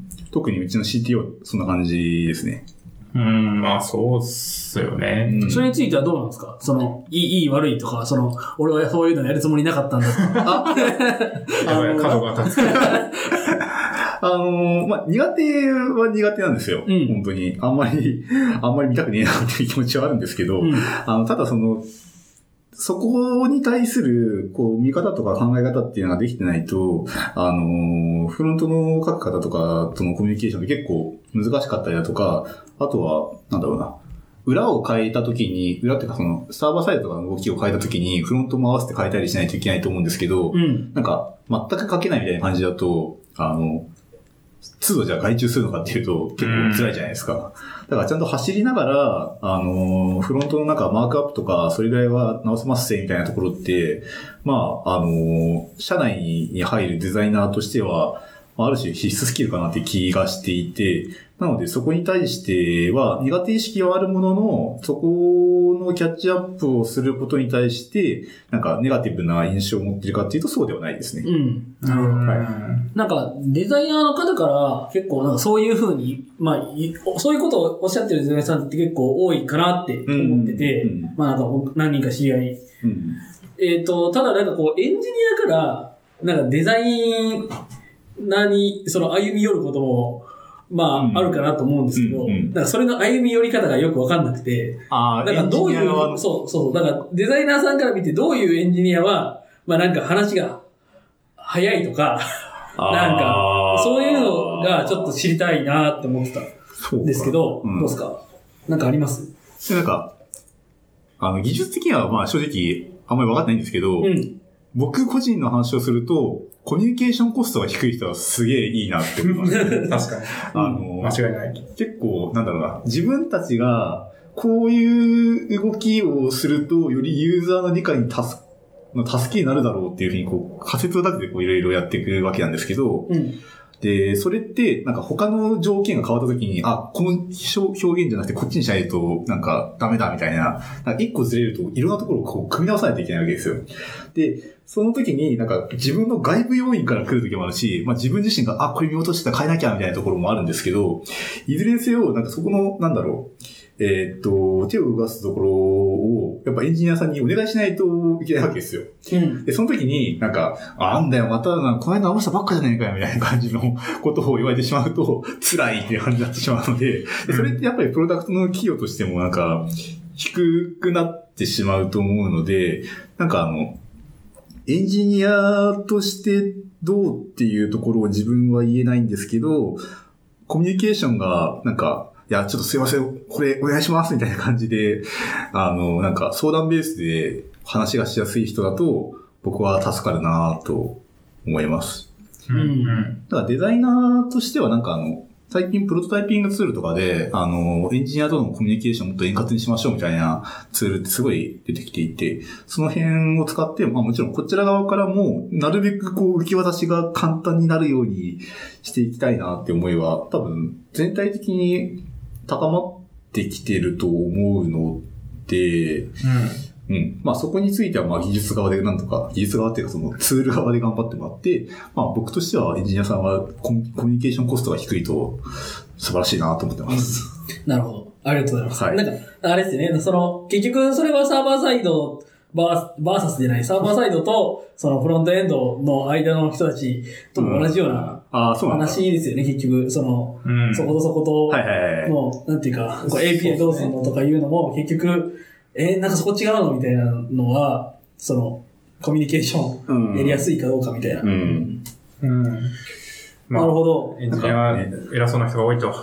Speaker 3: 特にうちの シーティーオー、そんな感じですね。
Speaker 2: うん、まあそうっすよね、
Speaker 1: うん。それについてはどうなんですか？その、いい、いい悪いとか、その、俺はそういうのやるつもりなかったんだとか。あ
Speaker 2: やばい、角が立つ。
Speaker 3: あのー、まあ、苦手は苦手なんですよ。うん、本当に。あんまり、あんまり見たくねえなっていう気持ちはあるんですけど、うん、あの、ただその、そこに対する、こう、見方とか考え方っていうのができてないと、あのー、フロントの書く方とかとのコミュニケーションって結構難しかったりだとか、あとは、なんだろうな。裏を変えたときに、裏っていうかその、サーバーサイドとかの動きを変えたときに、フロントも合わせて変えたりしないといけないと思うんですけど、うん、なんか、全く書けないみたいな感じだと、あの、都度じゃあ外注するのかっていうと結構辛いじゃないですか。だからちゃんと走りながら、あの、フロントのなんかマークアップとか、それぐらいは直せますせみたいなところって、まあ、あの、社内に入るデザイナーとしては、ある種必須スキルかなって気がしていて、なのでそこに対しては苦手意識はあるものの、そこのキャッチアップをすることに対して、なんかネガティブな印象を持っているかっていうとそうではないですね。
Speaker 1: うん。なるほど。はい。なんかデザイナーの方から結構なんかそういう風に、まあ、そういうことをおっしゃってるデザイナーさんって結構多いかなって思ってて、うんうん、まあなんか何人か知り合い。うん、えっと、ただなんかこうエンジニアから、なんかデザイン、何、その歩み寄ることも、まあ、うん、あるかなと思うんですけど、うんうん、だからそれの歩み寄り方がよくわかんなくて、あだからどういう、そうそう、だからデザイナーさんから見てどういうエンジニアは、まあなんか話が早いとか、なんか、そういうのがちょっと知りたいなって思ってたんですけど、うん、どうですか？なんかあります？
Speaker 3: なんか、あの、技術的にはまあ正直あんまりわかってないんですけど、うん、僕個人の話をすると、コミュニケーションコストが低い人はすげえいいなって思います。
Speaker 2: 確かに。
Speaker 3: あの、
Speaker 2: 間違いない。
Speaker 3: 結構、なんだろうな、自分たちがこういう動きをすると、よりユーザーの理解に助の助けになるだろうっていうふうに、こう、仮説を立ててこういろいろやっていくわけなんですけど、うん、で、それって、なんか他の条件が変わった時に、あ、この表現じゃなくてこっちにしないと、なんかダメだみたいな、なんか一個ずれるといろんなところをこう組み直さないといけないわけですよ。で、その時になんか自分の外部要因から来る時もあるし、まあ自分自身が、あ、これ見落としてたら変えなきゃみたいなところもあるんですけど、いずれにせよ、なんかそこの、なんだろう、えー、っと、手を動かすところを、やっぱエンジニアさんにお願いしないといけないわけですよ。うん、で、その時になんか、あ、なんだよ、また、なんかこの間直したばっかじゃねえかよ、みたいな感じのことを言われてしまうと、辛いっていう感じになってしまうので、でそれってやっぱりプロダクトの企業としてもなんか、低くなってしまうと思うので、なんかあの、エンジニアとしてどうっていうところを自分は言えないんですけど、コミュニケーションが、なんか、いや、ちょっとすいません、これお願いしますみたいな感じで、あの、なんか相談ベースで話がしやすい人だと、僕は助かるなぁと思います。うんうん。だからデザイナーとしてはなんかあの、最近プロトタイピングツールとかで、あの、エンジニアとのコミュニケーションをもっと円滑にしましょうみたいなツールってすごい出てきていて、その辺を使って、まあもちろんこちら側からも、なるべくこう受け渡しが簡単になるようにしていきたいなって思いは、多分全体的に高まってきてると思うので、うんうん。まあそこについてはまあ技術側でなんとか、技術側っていうかそのツール側で頑張ってもらって、まあ僕としてはエンジニアさんはコミュニケーションコストが低いと素晴らしいなと思ってます。
Speaker 1: うん、なるほど。ありがとうございます。はい。なんか、あれですね、その、結局それはサーバーサイド、バー、バーサスじゃない、サーバーサイドと、そのフロントエンドの間の人たちとも同じような話ですよね、結局。その、うん、そことそこと、はいはいはい、もう、なんていうか、こう エーピーアイ どうするのとかいうのも、結局、えー、なんかそこ違うのみたいなのは、その、コミュニケーションやりやすいかどうかみたいな。うん。うん。
Speaker 2: まあ、なるほど。エンジニアは偉そうな人が多いと。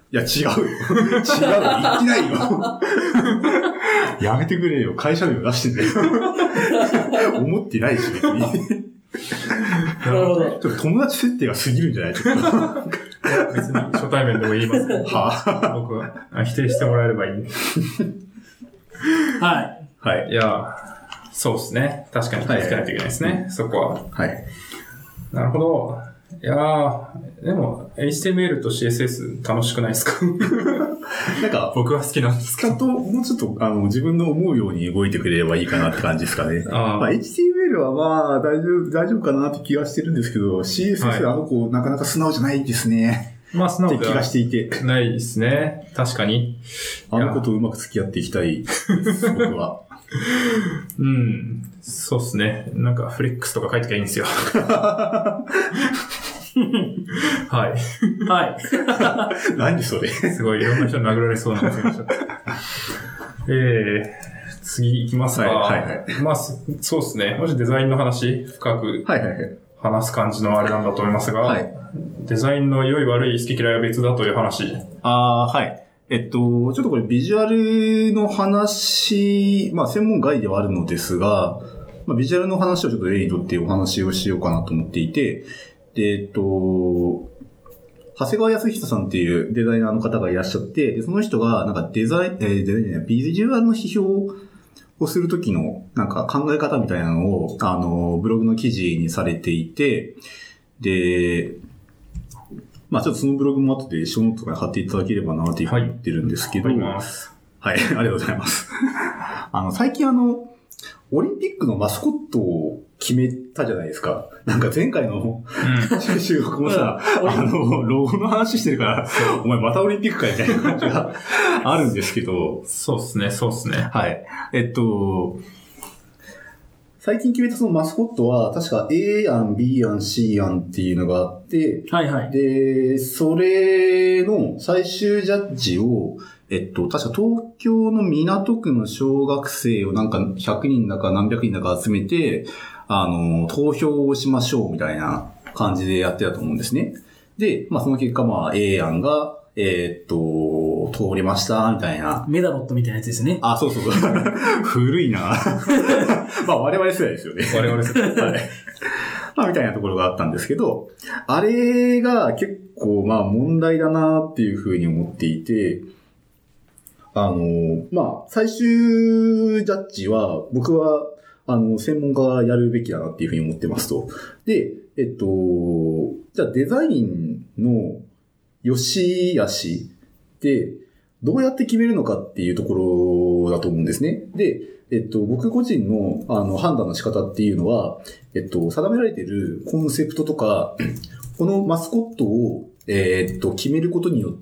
Speaker 3: いや、違うよ。違うよ。言ってないよ。やめてくれよ。会社名を出してんだよ。思ってないし、別に。
Speaker 1: なるほど。
Speaker 3: ちょっと友達設定が過ぎるんじゃないちょっと。
Speaker 2: 別に初対面でも言いますけど。
Speaker 3: は
Speaker 2: 僕は否定してもらえればいい。
Speaker 1: はい。
Speaker 3: はい。
Speaker 2: いや、そうですね。確かに気をつけないといけないですね。はいはい、そこは。
Speaker 3: はい。
Speaker 2: なるほど。いやー、でも、エイチティーエムエル と シーエスエス 楽しくないですか
Speaker 3: なんか、
Speaker 2: 僕は好きなんですけど。
Speaker 3: ちゃんと、もうちょっと、あの、自分の思うように動いてくれればいいかなって感じですかね。あまあ、エイチティーエムエル はまあ、大丈夫、大丈夫かなって気がしてるんですけど、シーエスエス はあの子、はい、なかなか素直じゃないですね。
Speaker 2: まあ、素直
Speaker 3: って気がしていて。
Speaker 2: ないですね。確かに。
Speaker 3: あの子とうまく付き合っていきたいです、僕は。
Speaker 2: うん。そうっすね。なんか、フレックスとか書いときゃいいんですよ。はい。
Speaker 1: はい。
Speaker 3: 何それ
Speaker 2: すごい、いろんな人に殴られそうなんですけど。えー、次行きますか。はいはいはい。まあ、そうですね。もしデザインの話、深く話す感じのあれなんだと思いますが、はい、デザインの良い悪い好き嫌いは別だという話。
Speaker 3: ああ、はい。えっと、ちょっとこれビジュアルの話、まあ専門外ではあるのですが、まあ、ビジュアルの話をちょっと例にとってお話をしようかなと思っていて、で、えっと、長谷川康久さんっていうデザイナーの方がいらっしゃって、で、その人がなんかデザイン、えー、デザインじゃない、ビジュアルの批評をするときのなんか考え方みたいなのを、あの、ブログの記事にされていて、で、まあちょっとそのブログも後でショーノートとかに貼っていただければなっていうふうに言ってるんですけど、はい、はい、ありがとうございます。あの、最近あの、オリンピックのマスコットを決めたじゃないですか。なんか前回の、うん、収録もさ、あの、ロゴの話してるから、お前またオリンピックかみたいな感じがあるんですけど。
Speaker 2: そうっすね、そうっすね。
Speaker 3: はい。えっと、最近決めたそのマスコットは、確か A 案、B 案、C 案っていうのがあって、
Speaker 1: はいはい。
Speaker 3: で、それの最終ジャッジを、えっと、確か東京の港区の小学生をなんかひゃくにんだか何百人だか集めて、あの、投票をしましょうみたいな感じでやってたと思うんですね。で、まあその結果まあ A 案が、えー、っと、通りました、みたいな。
Speaker 1: メダロットみたいなやつですね。
Speaker 3: あ、そうそうそう。古いな。まあ我々世代ですよね。
Speaker 2: 我々世代。はい。
Speaker 3: まあみたいなところがあったんですけど、あれが結構まあ問題だなっていうふうに思っていて、あの、まあ最終ジャッジは僕はあの専門家がやるべきだなっていうふうに思ってますと。で、えっと、じゃあデザインの良し悪しってどうやって決めるのかっていうところだと思うんですね。で、えっと、僕個人のあの判断の仕方っていうのは、えっと、定められているコンセプトとか、このマスコットを、えー、っと、決めることによって、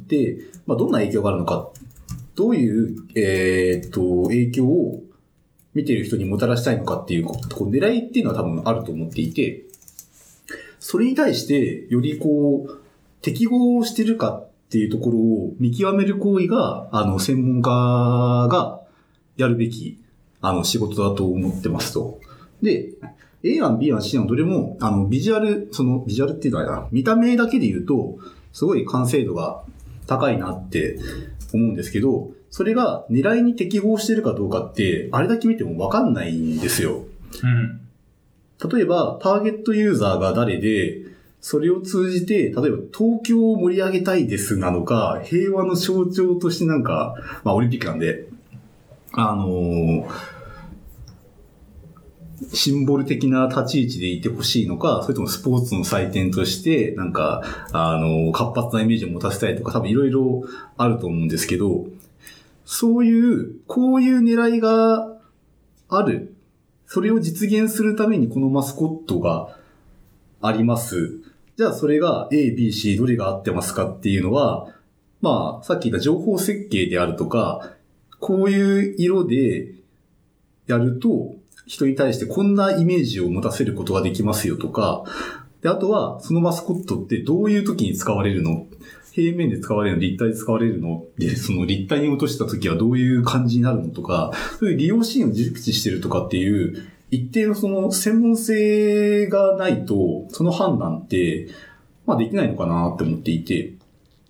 Speaker 3: まあ、どんな影響があるのか、どういう、えー、っと、影響を見ている人にもたらしたいのかっていう、こう狙いっていうのは多分あると思っていて、それに対して、よりこう、適合してるかっていうところを見極める行為が、あの、専門家がやるべき、あの、仕事だと思ってますと。で、A 案、B 案、C 案、どれも、あの、ビジュアル、その、ビジュアルっていうのはな、見た目だけで言うと、すごい完成度が高いなって思うんですけど、それが狙いに適合してるかどうかって、あれだけ見てもわかんないんですよ。
Speaker 2: うん。
Speaker 3: 例えば、ターゲットユーザーが誰で、それを通じて、例えば東京を盛り上げたいですなのか、平和の象徴としてなんか、まあオリンピックなんで、あのー、シンボル的な立ち位置でいてほしいのか、それともスポーツの祭典として、なんか、あのー、活発なイメージを持たせたいとか、多分いろいろあると思うんですけど、そういう、こういう狙いがある。それを実現するためにこのマスコットがあります。じゃあそれが A、B、C どれが合ってますかっていうのは、まあさっき言った情報設計であるとか、こういう色でやると人に対してこんなイメージを持たせることができますよとか、であとはそのマスコットってどういう時に使われるの？平面で使われるの？立体で使われるの？で、その立体に落とした時はどういう感じになるのとか、そういう利用シーンを熟知してるとかっていう一定のその専門性がないと、その判断って、まあできないのかなって思っていて。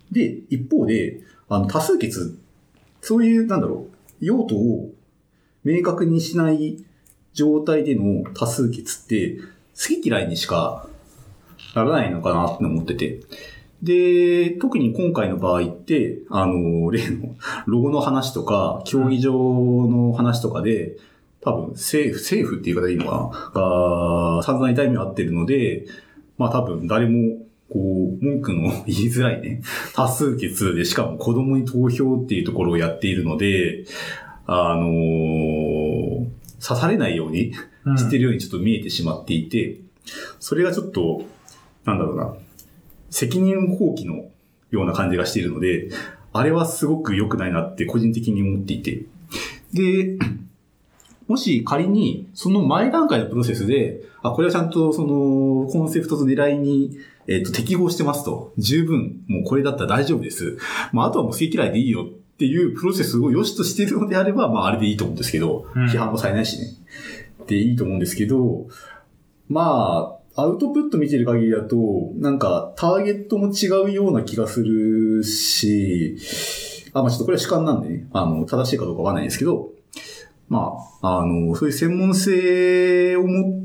Speaker 3: で、一方で、あの、多数決、そういう、なんだろう、用途を明確にしない状態での多数決って、好き嫌いにしかならないのかなって思ってて。で、特に今回の場合って、あの、例のロゴの話とか、競技場の話とかで、多分政府、政府っていう言い方でいいのかなが、散々痛い目合ってるので、まあ多分誰も、こう、文句の言いづらいね、多数決でしかも子供に投票っていうところをやっているので、あのー、刺されないようにしてるようにちょっと見えてしまっていて、うん、それがちょっと、なんだろうな、責任放棄のような感じがしているので、あれはすごく良くないなって個人的に思っていて。で、もし仮にその前段階のプロセスで、あ、これはちゃんとそのコンセプトと狙いに、えっと、適合してますと。十分、もうこれだったら大丈夫です。まあ、あとはもう好き嫌いでいいよっていうプロセスを良しとしているのであれば、まあ、あれでいいと思うんですけど、うん、批判もされないしね。でいいと思うんですけど、まあ、アウトプット見てる限りだと、なんか、ターゲットも違うような気がするし、あ、まあ、ちょっとこれは主観なんでね、あの、正しいかどうかわかんないんですけど、まあ、あの、そういう専門性を持って、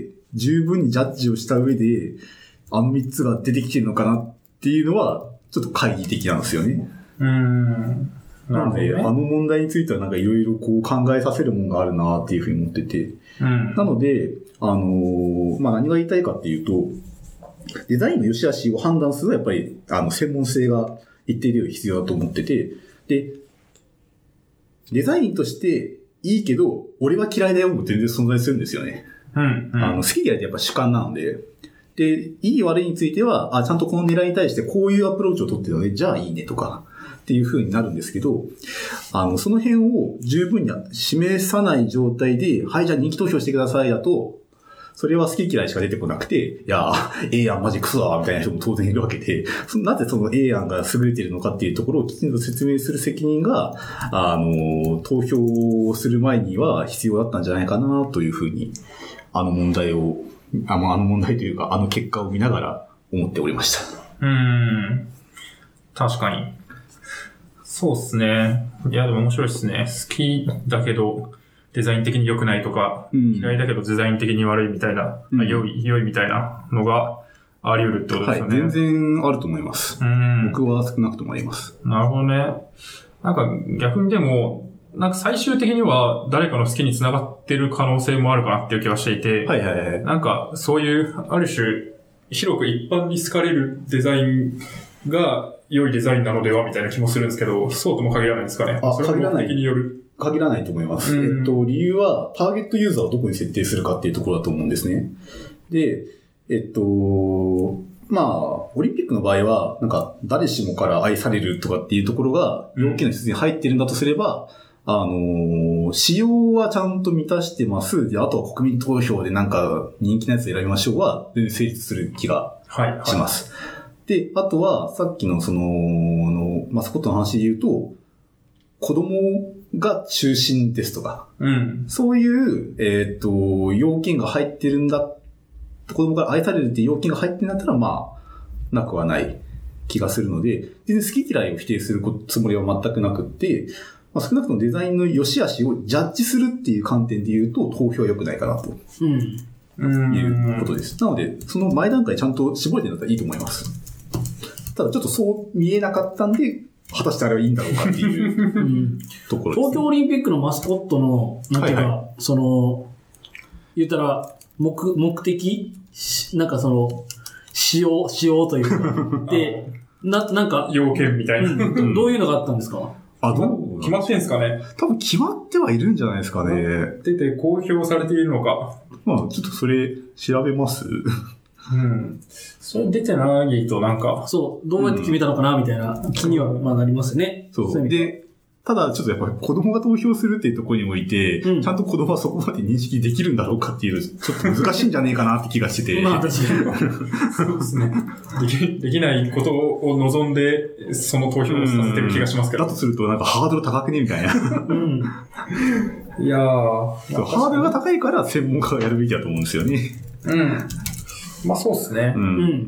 Speaker 3: 十分にジャッジをした上で、あの三つが出てきてるのかなっていうのは、ちょっと懐疑的なんですよね。
Speaker 1: うーん。
Speaker 3: なので、ね、あの問題についてはなんかいろいろこう考えさせるものがあるなっていうふうに思ってて。うん、なので、あのー、まあ、何が言いたいかっていうと、デザインの良し悪しを判断するのはやっぱり、あの、専門性が一定量必要だと思ってて、で、デザインとしていいけど、俺は嫌いだよも全然存在するんですよね。うん、うん。あの、好き嫌いってやっぱ主観なので、で、いい悪いについては、あ、ちゃんとこの狙いに対してこういうアプローチを取ってるので、じゃあいいねとか、っていう風になるんですけど、あの、その辺を十分に示さない状態で、はい、じゃあ人気投票してくださいだと、それは好き嫌いしか出てこなくて、いや、A 案マジクソだみたいな人も当然いるわけで、なぜその A 案が優れているのかっていうところをきちんと説明する責任が、あの、投票をする前には必要だったんじゃないかなという風に、あの問題を、あの、あの問題というか、あの結果を見ながら思っておりました。
Speaker 2: うーん。確かに。そうですね。いや、でも面白いですね。好きだけど、デザイン的に良くないとか、うん、嫌いだけどデザイン的に悪いみたいな、うん、良い、良いみたいなのがあり得るってことですよね。
Speaker 3: はい、全然あると思います。うん、僕は少なくともあります。
Speaker 2: なるほどね。なんか逆にでも、なんか最終的には誰かの好きに繋がってる可能性もあるかなっていう気がしていて、
Speaker 3: はいはいはい。
Speaker 2: なんかそういう、ある種、広く一般に好かれるデザインが良いデザインなのではみたいな気もするんですけど、そうとも限らないですかね。
Speaker 3: あ、限らない。
Speaker 2: 的による。
Speaker 3: 限らないと思います。えっと、理由は、ターゲットユーザーをどこに設定するかっていうところだと思うんですね。で、えっと、まあ、オリンピックの場合は、なんか、誰しもから愛されるとかっていうところが、要件の一つに入ってるんだとすれば、うん、あの、仕様はちゃんと満たしてます。で、あとは国民投票でなんか、人気のやつ選びましょうは、全然成立する気がします。はいはい、で、あとは、さっきのその、のマスコットの話で言うと、子供が中心ですとか、うん、そういう、えっと、要件が入ってるんだ、子供から愛されるっていう要件が入ってるんだったら、まあ、なくはない気がするので、全然好き嫌いを否定するつもりは全くなくって、まあ、少なくともデザインの良し悪しをジャッジするっていう観点で言うと、投票は良くないかなと。うん。いうことです。なので、その前段階ちゃんと絞れてるんだったらいいと思います。ただちょっとそう見えなかったんで、果たしてあれはいいんだろうかっていう、うん、ところです、ね。
Speaker 1: 東京オリンピックのマスコットの、なんていうか、はいはい、その、言ったら、目、目的なんかその、使用、使用というか、で、な、なんか、
Speaker 2: 要件みたいな、
Speaker 1: うん。どういうのがあったんですか？
Speaker 3: あ、どう
Speaker 2: 決まってんすかね？
Speaker 3: 多分決まってはいるんじゃないですかね。
Speaker 2: 出て公表されているのか。
Speaker 3: まあ、ちょっとそれ、調べます
Speaker 2: うん。それ出てないとなんか。
Speaker 1: そう、どうやって決めたのかな、みたいな気にはまあなりますね。
Speaker 3: そう。そうで、ただちょっとやっぱり子供が投票するっていうところにおいて、うん、ちゃんと子供はそこまで認識できるんだろうかっていう、ちょっと難しいんじゃねえかなって気がしてて。
Speaker 1: まあ確かに。
Speaker 2: そうですね。でき、できないことを望んで、その投票をさせてる気がしますけど。
Speaker 3: だとするとなんかハードル高くねみたいな。うん。
Speaker 2: いやー。
Speaker 3: ハードルが高いから専門家がやるべきだと思うんですよね。
Speaker 2: うん。まあそうですね。うん。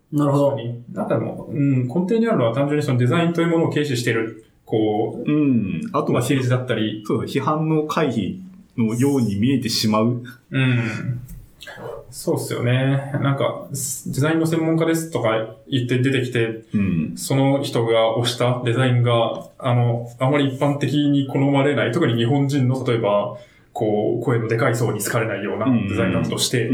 Speaker 1: なるほど。
Speaker 2: なんかもう、うん、根底にあるのは単純にそのデザインというものを軽視している、こう、
Speaker 3: うん。あとは、
Speaker 2: まあ、政治だったり。
Speaker 3: そう、批判の回避のように見えてしまう。
Speaker 2: うん。そうっすよね。なんか、デザインの専門家ですとか言って出てきて、うん、その人が推したデザインが、あの、あまり一般的に好まれない、特に日本人の例えば、こう、声のでかい層に好かれないようなデザインだったとして、うんうん、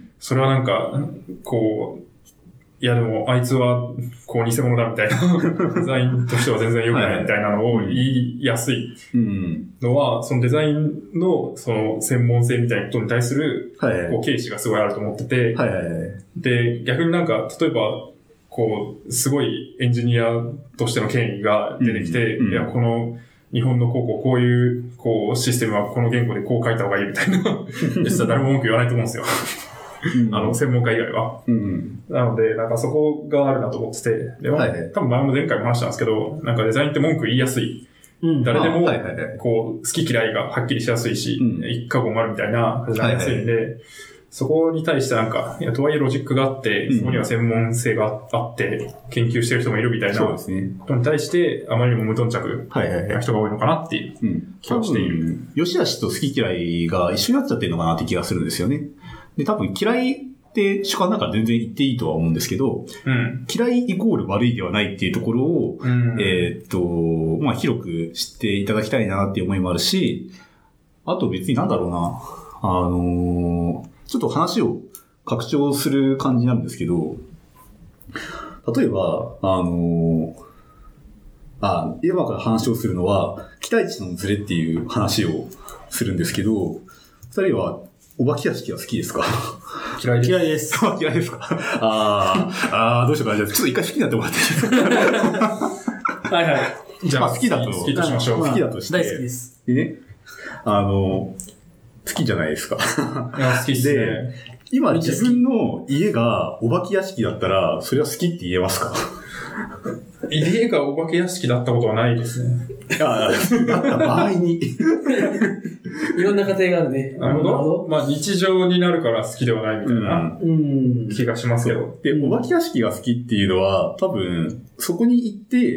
Speaker 2: それはなんか、こう、いやでも、あいつは、こう、偽物だみたいな、デザインとしては全然良くないみたいなのを言いやすいのは、そのデザインの、その、専門性みたいなことに対する、こう、軽視がすごいあると思ってて、で、逆になんか、例えば、こう、すごいエンジニアとしての権威が出てきて、いや、この、日本のこう、こう、こういう、こう、システムはこの言語でこう書いた方がいいみたいな、実は誰も文句言わないと思うんですよ。あの、専門家以外は。うん、なので、なんかそこがあるなと思ってて、でも、はいはい、多分前も前回も話したんですけど、なんかデザインって文句言いやすい。うん、誰でも、こう、好き嫌いがはっきりしやすいし、うん、一過言あるみたいな感じになりやすいんで、はいはい、そこに対してなんか、いや、とはいえロジックがあって、そこには専門性があって、研究してる人もいるみたいなことに対して、あまりにも無頓着な人が多いのかなっていう気がしている。
Speaker 3: 良し悪しと好き嫌いが一緒になっちゃってるのかなって気がするんですよね。で、多分嫌いって主観だから全然言っていいとは思うんですけど、うん、嫌いイコール悪いではないっていうところを、うん、えー、っと、まあ、広く知っていただきたいなっていう思いもあるし、あと別になんだろうな、あのー、ちょっと話を拡張する感じなんですけど、例えば、あのー、あ、今から話をするのは、期待値のズレっていう話をするんですけど、二人は、お化け屋敷は好きですか？
Speaker 1: 嫌いです。嫌いです。
Speaker 3: 嫌いですか？あー、あー、どうしようか。じゃあ、ちょっと一回好きになってもらっていいですか？
Speaker 1: はいはい。
Speaker 3: じゃあ、好きだと。
Speaker 2: 好きとしましょう。
Speaker 3: 好きだとして。
Speaker 1: 大好きです。
Speaker 3: でね、あの、好きじゃないですか。
Speaker 2: いや、好きですね。
Speaker 3: で、今自分の家がお化け屋敷だったら、それは好きって言えますか？
Speaker 2: 家がお化け屋敷だったことはないですね。
Speaker 3: ああ、だった場合に。
Speaker 1: いろんな家庭があるね。
Speaker 2: なるほど。まあ日常になるから好きではないみたいな気がしますけど。
Speaker 3: で、お化け屋敷が好きっていうのは、多分、そこに行って、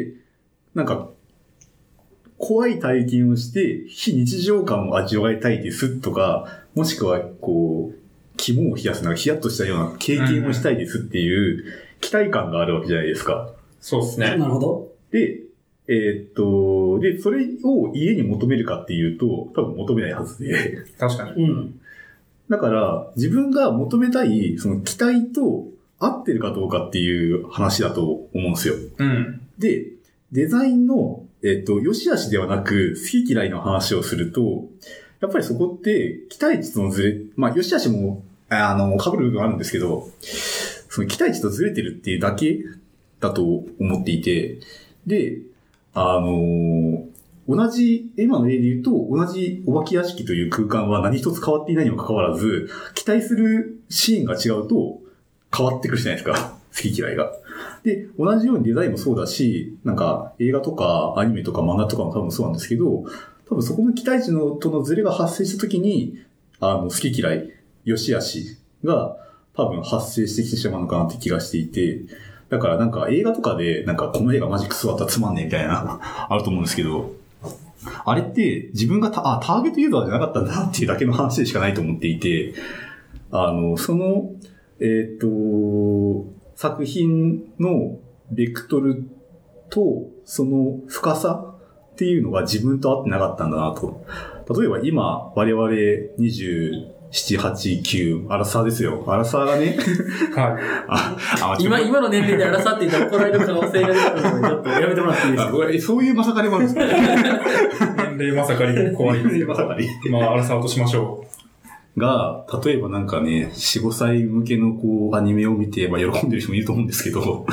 Speaker 3: なんか、怖い体験をして、非日常感を味わいたいですとか、もしくは、こう、肝を冷やす、なんかヒヤッとしたような経験をしたいですっていう期待感があるわけじゃないですか。
Speaker 2: そうですね。
Speaker 1: なるほど。
Speaker 3: で、えー、っと、で、それを家に求めるかっていうと、多分求めないはずで。
Speaker 2: 確かに。
Speaker 3: うん。だから、自分が求めたい、その期待と合ってるかどうかっていう話だと思うんですよ。
Speaker 2: うん。
Speaker 3: で、デザインの、えー、っと、良し悪しではなく、好き嫌いの話をすると、やっぱりそこって、期待値とのずれ、まあ、良し悪しも、あの、被る部分あるんですけど、その期待値とずれてるっていうだけだと思っていて、で、あのー、同じ、今の例で言うと、同じお化け屋敷という空間は何一つ変わっていないにもかかわらず、期待するシーンが違うと変わってくるじゃないですか。好き嫌いが。で、同じようにデザインもそうだし、なんか映画とかアニメとか漫画とかも多分そうなんですけど、多分そこの期待値のとのズレが発生したときに、あの、好き嫌い、良し悪しが多分発生してきてしまうのかなって気がしていて、だからなんか映画とかでなんかこの映画マジクソだったらつまんねえみたいなあると思うんですけど、あれって自分がたあターゲットユーザーじゃなかったんだっていうだけの話でしかないと思っていて、あのそのえっと作品のベクトルとその深さっていうのが自分と合ってなかったんだなと。例えば今我々にじゅうなな、はち、きゅう、アラサーですよ。アラサーがね。
Speaker 2: はい。
Speaker 3: ああ
Speaker 1: 今、今の年齢でアラサーって言ったら怒られる可能性が出てくるので、ちょっとやめてもらっていいですか？
Speaker 3: そういうまさかりもあるんですか？
Speaker 2: 年齢まさかり怖いですけど。
Speaker 3: まさかり。
Speaker 2: まあ、アラサーとしましょ
Speaker 3: う。が、例えばなんかね、よん、ごさい向けのこう、アニメを見て、まあ、喜んでる人もいると思うんですけど、うん、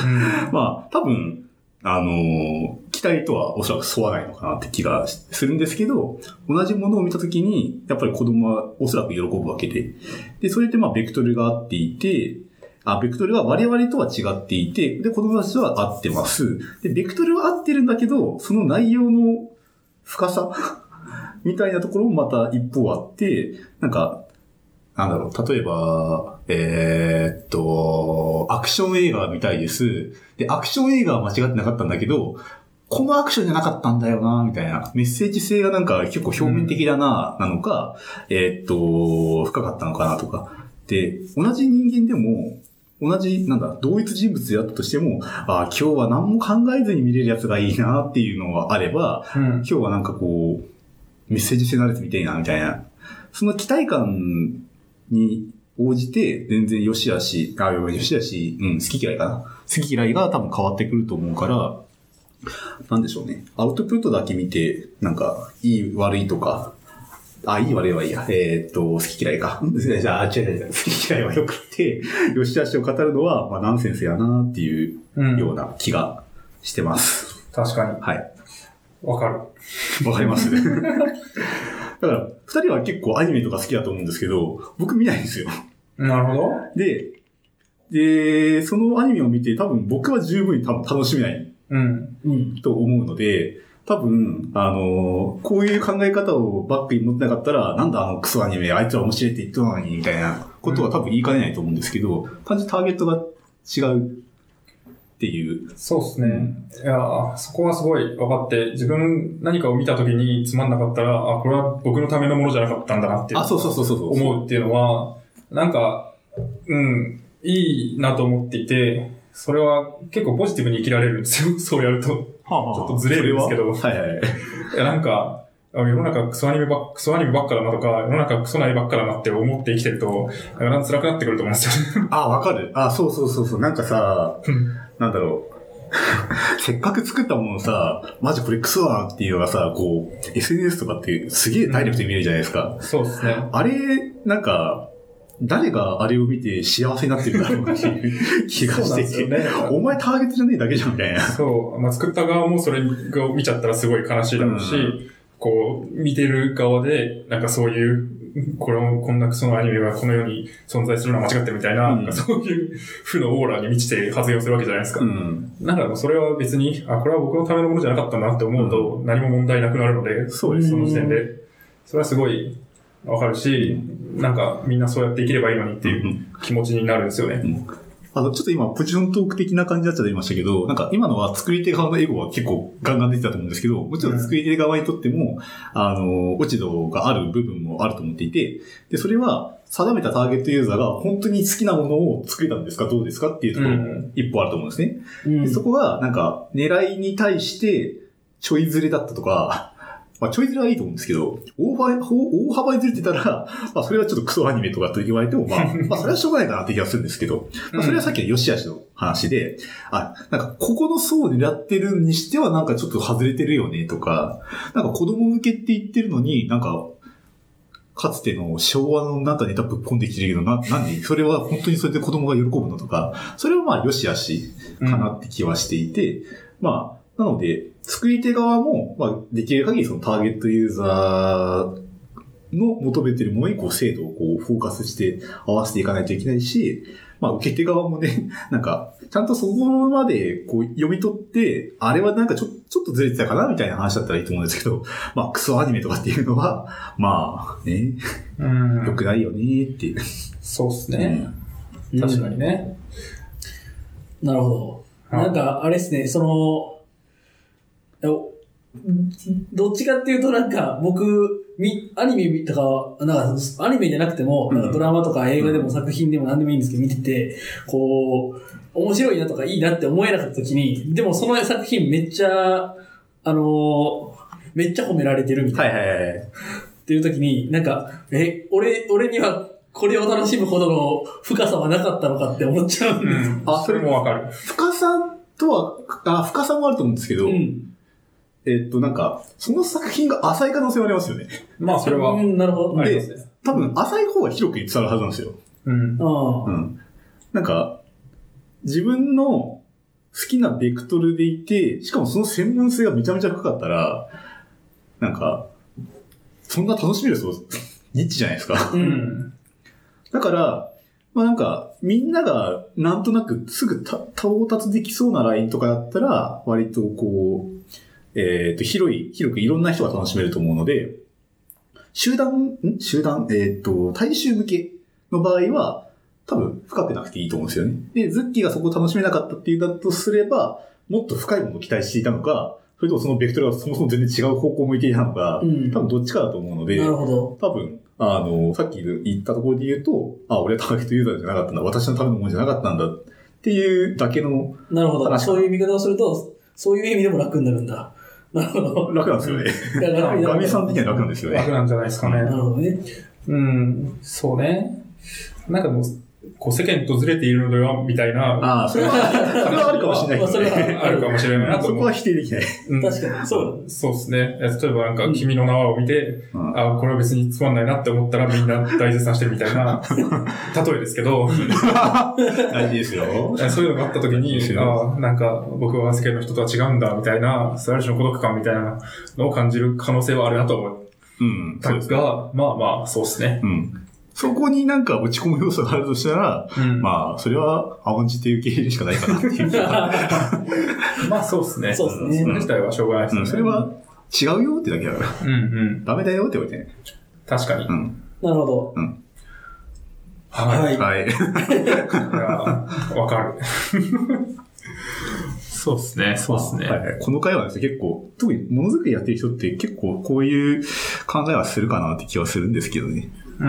Speaker 3: まあ、多分、あのー、期待とはおそらく沿わないのかなって気がするんですけど、同じものを見たときに、やっぱり子供はおそらく喜ぶわけで。で、それってまあ、ベクトルがあっていて、あ、ベクトルは我々とは違っていて、で、子供たちとは合ってます。で、ベクトルは合ってるんだけど、その内容の深さみたいなところもまた一方あって、なんか、 なんだろう、例えば、えー、っと、アクション映画みたいです。で、アクション映画は間違ってなかったんだけど、このアクションじゃなかったんだよな、みたいな。メッセージ性がなんか結構表面的だな、なのか、うん、えー、っと、深かったのかなとか。で、同じ人間でも、同じ、なんだ、同一人物であったとしても、あ、今日は何も考えずに見れるやつがいいなっていうのがあれば、うん、今日はなんかこう、メッセージ性のあるやつ見たいな、みたいな。その期待感に応じて、全然良し悪し、あ、良し悪し、うん、好き嫌いかな。好き嫌いが多分変わってくると思うから、なんでしょうね。アウトプットだけ見て、なんか、いい悪いとか、あ、いい悪いはいいや。えー、っと、好き嫌いか。じゃあ、違う違う違う。好き嫌いはよくて、良し悪しを語るのは、まあ、ナンセンスやなっていうような気がしてます。
Speaker 2: うん、確かに。
Speaker 3: はい。
Speaker 2: わかる。
Speaker 3: わかりますね。だから、二人は結構アニメとか好きだと思うんですけど、僕見ないんですよ。
Speaker 2: なるほど。
Speaker 3: で、で、そのアニメを見て多分僕は十分に多分楽しめない。
Speaker 2: うん。
Speaker 3: うん。と思うので、多分、あの、こういう考え方をバックに持ってなかったら、なんだあのクソアニメ、あいつは面白いって言ってたのに、みたいなことは多分言いかねないと思うんですけど、単純にターゲットが違うっていう。
Speaker 2: そうですね。うん、いや、そこはすごい分かって、自分何かを見たときにつまんなかったら、あ、これは僕のためのものじゃなかったんだなって。
Speaker 3: あ、そうそうそうそう。
Speaker 2: 思うっていうのは、なんか、うん、いいなと思っていて、それは結構ポジティブに生きられるんですよ。そうやると。はあはあ、ちょっとずれるんですけど。
Speaker 3: はいはい。
Speaker 2: いや、なんか、世の中クソアニメばっ、クソアニメばっかだなとか、世の中クソな絵ばっかだなって思って生きてると、なんか辛くなってくると思うんですよ。
Speaker 3: あ、わかる。あ、そうそうそうそう。なんかさ、なんだろう。せっかく作ったものをさ、マジこれクソだなっていうのがさ、こう、エスエヌエス とかってすげえダイレクトに見えるじゃないですか。
Speaker 2: うん、そうですね。
Speaker 3: あれ、なんか、誰があれを見て幸せになってるんだろうっていう気がしてて、ね、お前ターゲットじゃねえだけじゃんみたいな。
Speaker 2: そう。まあ、作った側もそれを見ちゃったらすごい悲しいだろうし、うん、こう、見てる側で、なんかそういう、この、こんなクソのアニメがこの世に存在するのは間違ってるみたいな、うん、なんかそういう負のオーラに満ちて発言をするわけじゃないですか。うん、なんかそれは別に、あ、これは僕のためのものじゃなかったんだなって思うと、何も問題なくなるので、うん、そうです。その時点で。それはすごい、わかるし、なんかみんなそうやって生きればいいのにっていう気持ちになるんですよね。うん、
Speaker 3: あの、ちょっと今、ポジショントーク的な感じになっちゃってましたけど、なんか今のは作り手側のエゴは結構ガンガン出てたと思うんですけど、もちろん作り手側にとっても、うん、あの、落ち度がある部分もあると思っていて、で、それは定めたターゲットユーザーが本当に好きなものを作れたんですかどうですかっていうところも一歩あると思うんですね。うん、でそこはなんか狙いに対してちょいずれだったとか、まあ、ちょいずれはいいと思うんですけど、大幅、大幅にずれてたら、まあ、それはちょっとクソアニメとかと言われても、まあ、まあ、それはしょうがないかなって気がするんですけど、まあ、それはさっきの良し悪しの話で、あ、なんか、ここの層を狙ってるにしては、なんかちょっと外れてるよね、とか、なんか子供向けって言ってるのに、なんか、かつての昭和のなんかネタぶっ込んできてるけど、な、なんで、それは本当にそれで子供が喜ぶのとか、それはまあ、良し悪しかなって気はしていて、うん、まあ、なので、作り手側も、まあ、できる限りそのターゲットユーザーの求めているものにこう精度をこうフォーカスして合わせていかないといけないし、まあ、受け手側もね、なんか、ちゃんとそこまでこう読み取って、あれはなんかちょ、ちょっとずれてたかなみたいな話だったらいいと思うんですけど、まあ、クソアニメとかっていうのは、まあ、ね、うん、良くないよねっていう。
Speaker 2: そうですね、うん。確かにね。
Speaker 1: なるほど。なんか、あれですね、その、どっちかっていうとなんか僕みアニメとかなんかアニメじゃなくてもなんかドラマとか映画でも作品でも何でもいいんですけど見ててこう面白いなとかいいなって思えなかった時にでもその作品めっちゃあのー、めっちゃ褒められてるみたいな、はいはいはい、っていう時になんかえ俺俺にはこれを楽しむほどの深さはなかったのかって思っちゃうんです、うん、
Speaker 2: あそれもわかる。
Speaker 3: 深さとはあ深さもあると思うんですけど、うんえっと、なんか、その作品が浅い可能性はありますよね。
Speaker 2: まあ、それは。
Speaker 1: うん、なるほど。
Speaker 3: で、ね、多分、浅い方が広く伝わるはずなんですよ。うん。うん。なんか、自分の好きなベクトルでいて、しかもその専門性がめちゃめちゃ深かったら、なんか、そんな楽しめるそう、ニッチじゃないですか。うん。だから、まあなんか、みんながなんとなくすぐた到達できそうなラインとかだったら、割とこう、えっと、広い、広くいろんな人が楽しめると思うので、集団、ん集団、えっと、大衆向け
Speaker 4: の場合は、多分深くなくていいと思うんですよね。で、ズッキーがそこを楽しめなかったっていうんだとすれば、もっと深いものを期待していたのか、それともそのベクトルがそもそも全然違う方向を向いていたのか、うん、多分どっちかだと思うので、
Speaker 1: なるほど。
Speaker 4: 多分、あの、さっき言ったところで言うと、あ、俺はターゲットユーザーじゃなかったんだ、私のためのものじゃなかったんだっていうだけの。
Speaker 1: なるほど。そういう見方をすると、そういう意味でも楽になるんだ。なるほど。
Speaker 4: 楽なんですよね。ガミさん的には楽なんですよね。
Speaker 2: 楽なんじゃないですかね。
Speaker 1: なるほどね。
Speaker 2: うん、そうね。なんかもう、こう世間とずれているのではみたいな。
Speaker 4: ああ、それは、それはあるかもしれないけど、ね。
Speaker 2: それはあるかもしれないなと思う。
Speaker 4: そこは否定できない。
Speaker 1: うん、確かに。そう。
Speaker 2: そうですね。例えばなんか、君の名はを見て、うん、あこれは別につまんないなって思ったらみんな大絶賛してるみたいな、例えですけど。
Speaker 4: 大事ですよ。
Speaker 2: そういうのがあった時に、あなんか僕は世間の人とは違うんだみたいな、それある種の孤独感みたいなのを感じる可能性はあるなと思う。うん。そうですが、まあまあ、そうですね。
Speaker 4: うん。そこになんか落ち込む要素があるとしたら、うん、まあ、それは甘んじて受け入れるしかないかなっていう。
Speaker 2: まあ、そうですね。
Speaker 1: そうですね。
Speaker 2: それ自体はしょうがないですね、
Speaker 4: うん。それは違うよってだけだから。うんうん。ダメだよって言われてね。
Speaker 2: 確かに。うん。
Speaker 1: なるほど。うん。
Speaker 2: はい。
Speaker 4: はい。
Speaker 2: わかる。そうですね。そうですね、
Speaker 4: はい。この回はですね、結構、特にものづくりやってる人って結構こういう考えはするかなって気はするんですけどね。
Speaker 2: うん。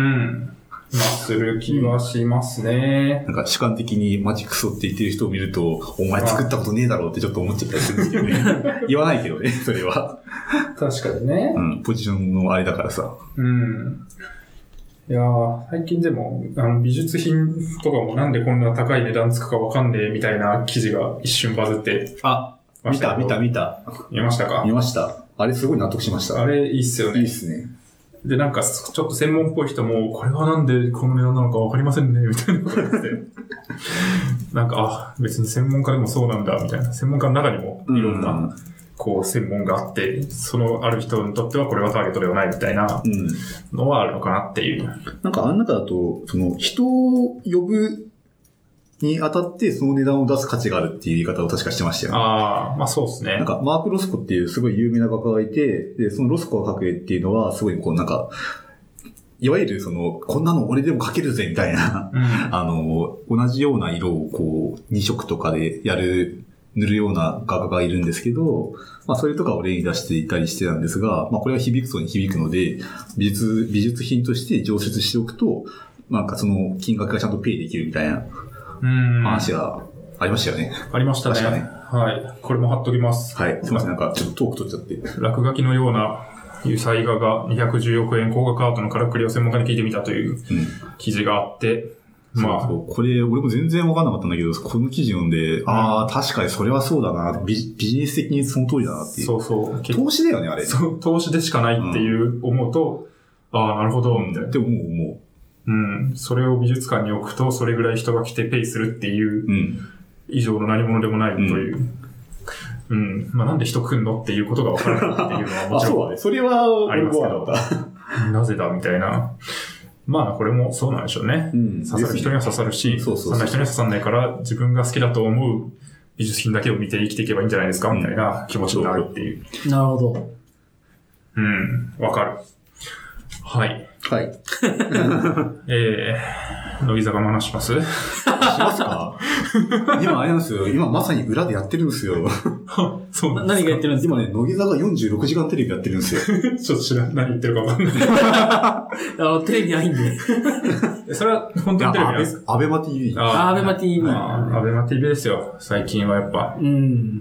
Speaker 2: まあ、する気はしますね。
Speaker 4: なんか主観的にマジクソって言ってる人を見ると、お前作ったことねえだろうってちょっと思っちゃったりするんですけどね。言わないけどね、それは。
Speaker 2: 確かにね。
Speaker 4: うん、ポジションのあれだからさ。
Speaker 2: うん。いやー、最近でも、あの、美術品とかもなんでこんな高い値段つくかわかんねえみたいな記事が一瞬バズって。
Speaker 4: あ、見た見た見た。
Speaker 2: 見ましたか？
Speaker 4: 見ました。あれすごい納得しました。
Speaker 2: あれいいっすよね。
Speaker 4: いいっすね。
Speaker 2: で、なんか、ちょっと専門っぽい人も、これはなんでこの値段なのかわかりませんね、みたいなこと言って。なんか、あ、別に専門家でもそうなんだ、みたいな。専門家の中にもいろんな、うん、こう、専門があって、そのある人にとってはこれはターゲットではないみたいなのはあるのかなっていう。うん、
Speaker 4: なんか、あん中だと、その、人を呼ぶにあたってその値段を出す価値があるっていう言い方を確かしてましたよね。
Speaker 2: ああ、まあそうですね。
Speaker 4: なんか、マーク・ロスコっていうすごい有名な画家がいて、で、そのロスコが描く絵っていうのは、すごいこうなんか、いわゆるその、こんなの俺でも描けるぜみたいな、うん、あの、同じような色をこう、に色とかでやる、塗るような画家がいるんですけど、まあそれとかを例に出していたりしてたんですが、まあこれは響く層に響くので、美術、美術品として常設しておくと、なんかその金額がちゃんとペイできるみたいな話がありましたよね。
Speaker 2: ありましたね。確かね。はい。これも貼っときます。
Speaker 4: はい。すいません。なんかちょっとトーク取っちゃって。
Speaker 2: 落書きのような油彩画がにひゃくじゅうおくえん高額アートのからくりを専門家に聞いてみたという記事があって、
Speaker 4: うん、まあそうそう。これ俺も全然わかんなかったんだけど、この記事読んで、うん、ああ、確かにそれはそうだな。ビジ、ビジネス的にその通りだなっていう。
Speaker 2: そうそう。
Speaker 4: 投資だよね、あれ。
Speaker 2: そう、投資でしかないっていう思うと、うん、ああ、なるほど、みたいな。
Speaker 4: でももう思う。
Speaker 2: うん。それを美術館に置くと、それぐらい人が来てペイするっていう、以上の何者でもないという。うん。うん、まあなんで人来んのっていうことがわからないっていうのはもちろん。
Speaker 4: あ、そうだね。それは、
Speaker 2: ありますけど。なぜだみたいな。まあこれもそうなんでしょうね。うん、刺さる人には刺さるし、刺さない人には刺さんないから、自分が好きだと思う美術品だけを見て生きていけばいいんじゃないですか、みたいな気持ちになるっていう。
Speaker 1: なるほど。
Speaker 2: うん。わかる。はい。
Speaker 4: はい。
Speaker 2: えー、乃木坂の話しますし
Speaker 4: ますか今あれなんですよ。今まさに裏でやってるんですよ。
Speaker 2: そうなん
Speaker 1: ですか。何がやってるんですか？
Speaker 4: 今ね、乃木坂よんじゅうろくじかんテレビやってるんですよ。
Speaker 2: ちょっと知らん。何言ってるかわかんない。
Speaker 1: あの、テレビないんで。
Speaker 2: それは本当にテレビなんですか？
Speaker 4: アベマ ティービー。
Speaker 1: あ、アベマ ティービー。
Speaker 2: アベマ ティービー ですよ。最近はやっぱ。
Speaker 1: うん。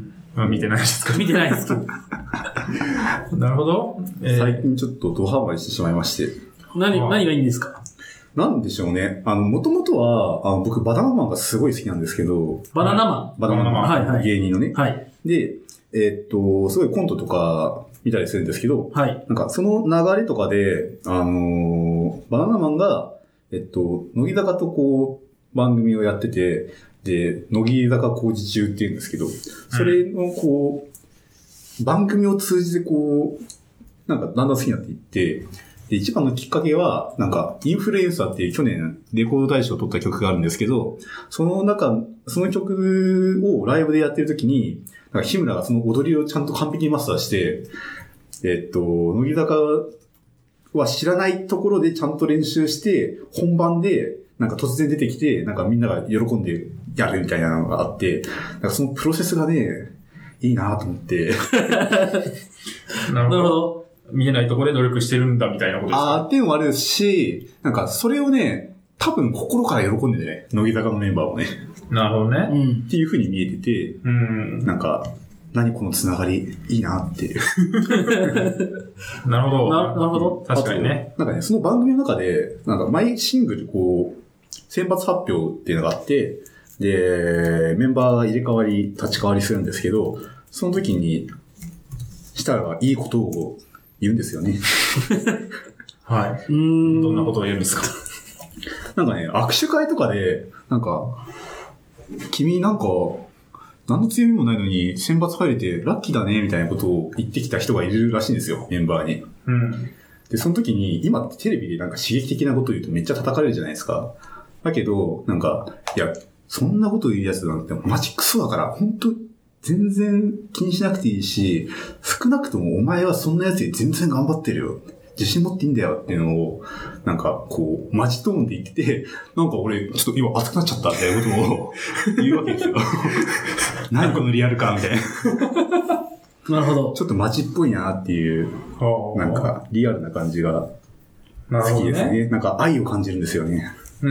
Speaker 2: まあ、見てないですか？
Speaker 1: 見てないですけど。
Speaker 2: なるほど。
Speaker 4: えー、最近ちょっとドハマりしてしまいまして。
Speaker 1: 何、何がいいんですか？
Speaker 4: なんでしょうね。あの、もともとは、あの、僕、バナナマンがすごい好きなんですけど。
Speaker 1: バナナマン
Speaker 4: バナナマン。
Speaker 1: はいはい。
Speaker 4: 芸人のね。
Speaker 1: はい。
Speaker 4: で、えー、っと、すごいコントとか見たりするんですけど。
Speaker 1: はい。
Speaker 4: なんか、その流れとかで、あのー、バナナマンが、えっと、乃木坂とこう、番組をやってて、で、乃木坂工事中って言うんですけど、それのこう、うん、番組を通じてこう、なんかだんだん好きになっていって、で、一番のきっかけは、なんか、インフルエンサーっていう去年レコード大賞を取った曲があるんですけど、その中、その曲をライブでやってる時に、なんか日村がその踊りをちゃんと完璧にマスターして、えっと、乃木坂は知らないところでちゃんと練習して、本番で、 なんか突然出てきて、なんかみんなが喜んでやるみたいなのがあって、なんかそのプロセスがね、いいなと思って。
Speaker 2: なるほど。
Speaker 1: なるほど。
Speaker 2: 見えないところで努力してるんだみたいなことですか？
Speaker 4: あーっていうのもあるし、なんかそれをね、多分心から喜んでね、乃木坂のメンバーもね。
Speaker 2: なるほどね。
Speaker 1: うん。
Speaker 4: っていう風に見えてて、
Speaker 2: うん。
Speaker 4: なんか、何このつながり、いいなっていう。
Speaker 2: なるほど。
Speaker 1: ななるほど。
Speaker 2: 確かにね。
Speaker 4: なんかね、その番組の中で、なんか毎シングルこう、選抜発表っていうのがあって、で、メンバーが入れ替わり、立ち替わりするんですけど、その時に、したらいいことを言うんですよね。
Speaker 2: はい。
Speaker 1: うーん。
Speaker 2: どんなことを言うんですか？
Speaker 4: なんかね、握手会とかで、なんか、君なんか、何の強みもないのに選抜入れてラッキーだね、みたいなことを言ってきた人がいるらしいんですよ、メンバーに。
Speaker 2: うん。
Speaker 4: で、その時に、今ってテレビでなんか刺激的なことを言うとめっちゃ叩かれるじゃないですか。だけど、なんか、いや、そんなこと言うやつなんてマジクソだから、本当全然気にしなくていいし、少なくともお前はそんなやつで全然頑張ってるよ。自信持っていいんだよっていうのを、なんか、こう、マジトーンで言ってて、なんか俺、ちょっと今熱くなっちゃったみたいなことを言うわけですよ。何このリアル感みたいな。
Speaker 1: なるほど。
Speaker 4: ちょっとマジっぽいなっていう、なんか、リアルな感じが好きですね。なんか愛を感じるんですよね。
Speaker 2: うん。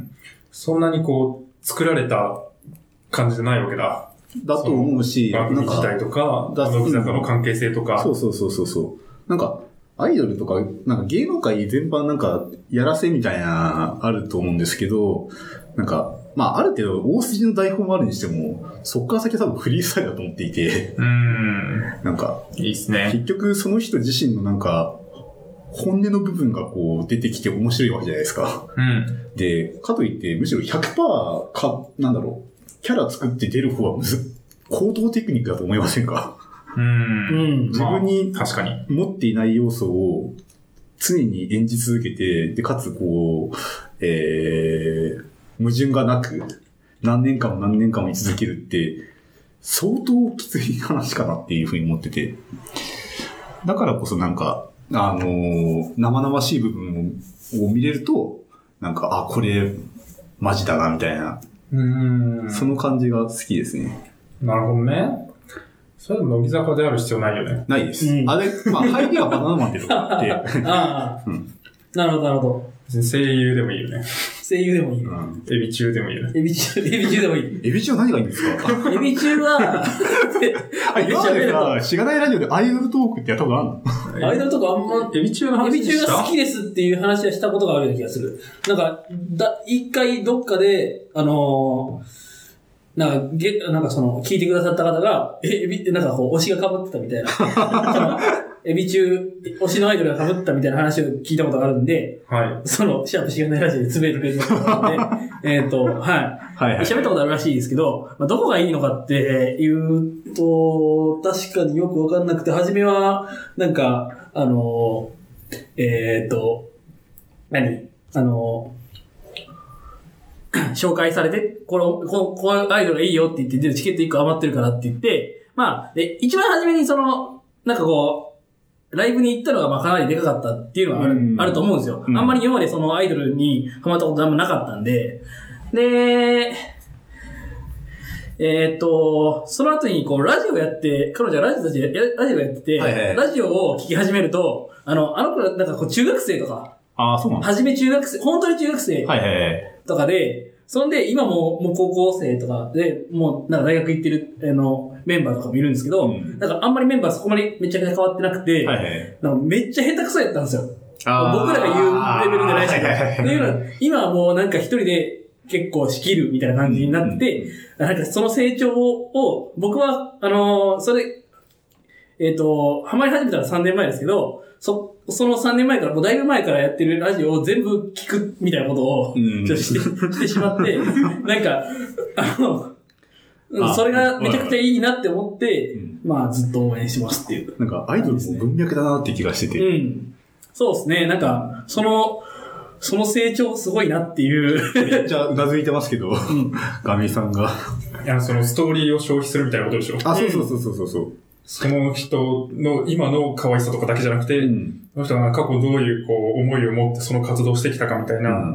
Speaker 2: そんなにこう、作られた感じじゃないわけだ。
Speaker 4: だと思うし、
Speaker 2: 番組自体とか、乃木坂の関係性とか。
Speaker 4: そうそうそうそうそう。なんか、アイドルとか、なんか芸能界全般なんか、やらせみたいな、あると思うんですけど、なんか、まあ、ある程度、大筋の台本もあるにしても、そっから先は多分フリースタイルだと思っていて、
Speaker 2: うーん。
Speaker 4: なんか、
Speaker 2: いいっすね。
Speaker 4: 結局その人自身のなんか、本音の部分がこう出てきて面白いわけじゃないですか。
Speaker 2: うん。
Speaker 4: で、かといってむしろ ひゃくパーセント か、なんだろう、キャラ作って出る方はむず、行動テクニックだと思いませんか？
Speaker 2: うん。
Speaker 1: うん。
Speaker 4: 自分に
Speaker 2: まあ、確かに
Speaker 4: 持っていない要素を常に演じ続けて、で、かつこう、えー、矛盾がなく何年間も何年間も居続けるって、相当きつい話かなっていうふうに思ってて。だからこそなんか、あのー、生々しい部分を見れると、なんか、あ、これ、マジだな、みたいな。
Speaker 2: うん。
Speaker 4: その感じが好きですね。
Speaker 2: なるほどね。それは乃木坂である必要ないよね。
Speaker 4: ないです。
Speaker 1: うん、
Speaker 4: あれ、まあ、入りはバナナマンってとこあって。
Speaker 1: ああ、うん。なるほど、なるほど。
Speaker 2: 声優でもいいよね。
Speaker 1: 声優でもいい。
Speaker 4: うん。
Speaker 2: エビ中でもいいよね。
Speaker 1: エビ中、エビ中でもいい。
Speaker 4: エビ中は何がいいんですか？
Speaker 1: エビ中は、
Speaker 4: あ、今までさ、しがないラジオでアイドルトークってやったことあるの？
Speaker 1: アイドルとかあんま、
Speaker 2: エビ中の話
Speaker 1: エビ中が好きですっていう話はしたことがあるような気がする。なんか、だ、一回どっかで、あのー、なんか、げ、なんかその、聞いてくださった方が、え、エビってなんかこう、推しが被ってたみたいな。エビ中、推しのアイドルが被ったみたいな話を聞いたことがあるんで、
Speaker 2: はい。
Speaker 1: その、シャープしがないラジオでつぶやいてくれたことがあるんで、えっと、はい。
Speaker 4: はいはい。
Speaker 1: 喋ったことあるらしいですけど、まあ、どこがいいのかっていうと、確かによくわかんなくて、初めは、なんか、あの、えっと、何あの、紹介されて、この、この、このアイドルがいいよって言って、でチケットいっこ余ってるからって言って、まあ、で、一番初めにその、なんかこう、ライブに行ったのがまあかなりでかかったっていうのはある、
Speaker 4: うん、
Speaker 1: あると思うんですよ。
Speaker 4: うん、
Speaker 1: あんまり今までそのアイドルにハマったことあんまなかったんで、で、えー、っと、その後にこう、ラジオやって、彼女はラジオたちで、ラジオやってて、はいはい、ラジオを聞き始めると、あの、あの子なんかこう、中学生とか、
Speaker 4: ああ、そうなんだ。
Speaker 1: はじめ中学生、本当に中学生とかで、はいはいはい、そんで、今も、もう高校生とかで、もう、なんか大学行ってる、あの、メンバーとかもいるんですけど、うん、なんかあんまりメンバーそこまでめちゃくちゃ変わってなくて、はいはい、なんかめっちゃ下手くそやったんですよ。僕らが言うレベルじゃないですけど、はいはいはい、っていうのは、今はもうなんか一人で結構仕切るみたいな感じになって、うん、なんかその成長を、僕は、あのー、それ、えっと、ハマり始めたらさんねんまえですけど、そ、そのさんねんまえから、もうだいぶ前からやってるラジオを全部聞くみたいなことを、ちょっとして、してしまって、なんか、あの、それがめちゃくちゃいいなって思って、うん、まあずっと応援しますっていう。
Speaker 4: なんかアイドルも文脈だなって気がしてて。
Speaker 1: うん。そうですね。なんか、その、その成長すごいなっていう。
Speaker 4: めっちゃうなずいてますけど、うん、ガミさんが。
Speaker 2: いや、そのストーリーを消費するみたいなことでしょ。
Speaker 4: あ、そうそうそうそうそう。
Speaker 2: その人の今の可愛さとかだけじゃなくて、うん、その人が過去どういうこう思いを持ってその活動してきたかみたいな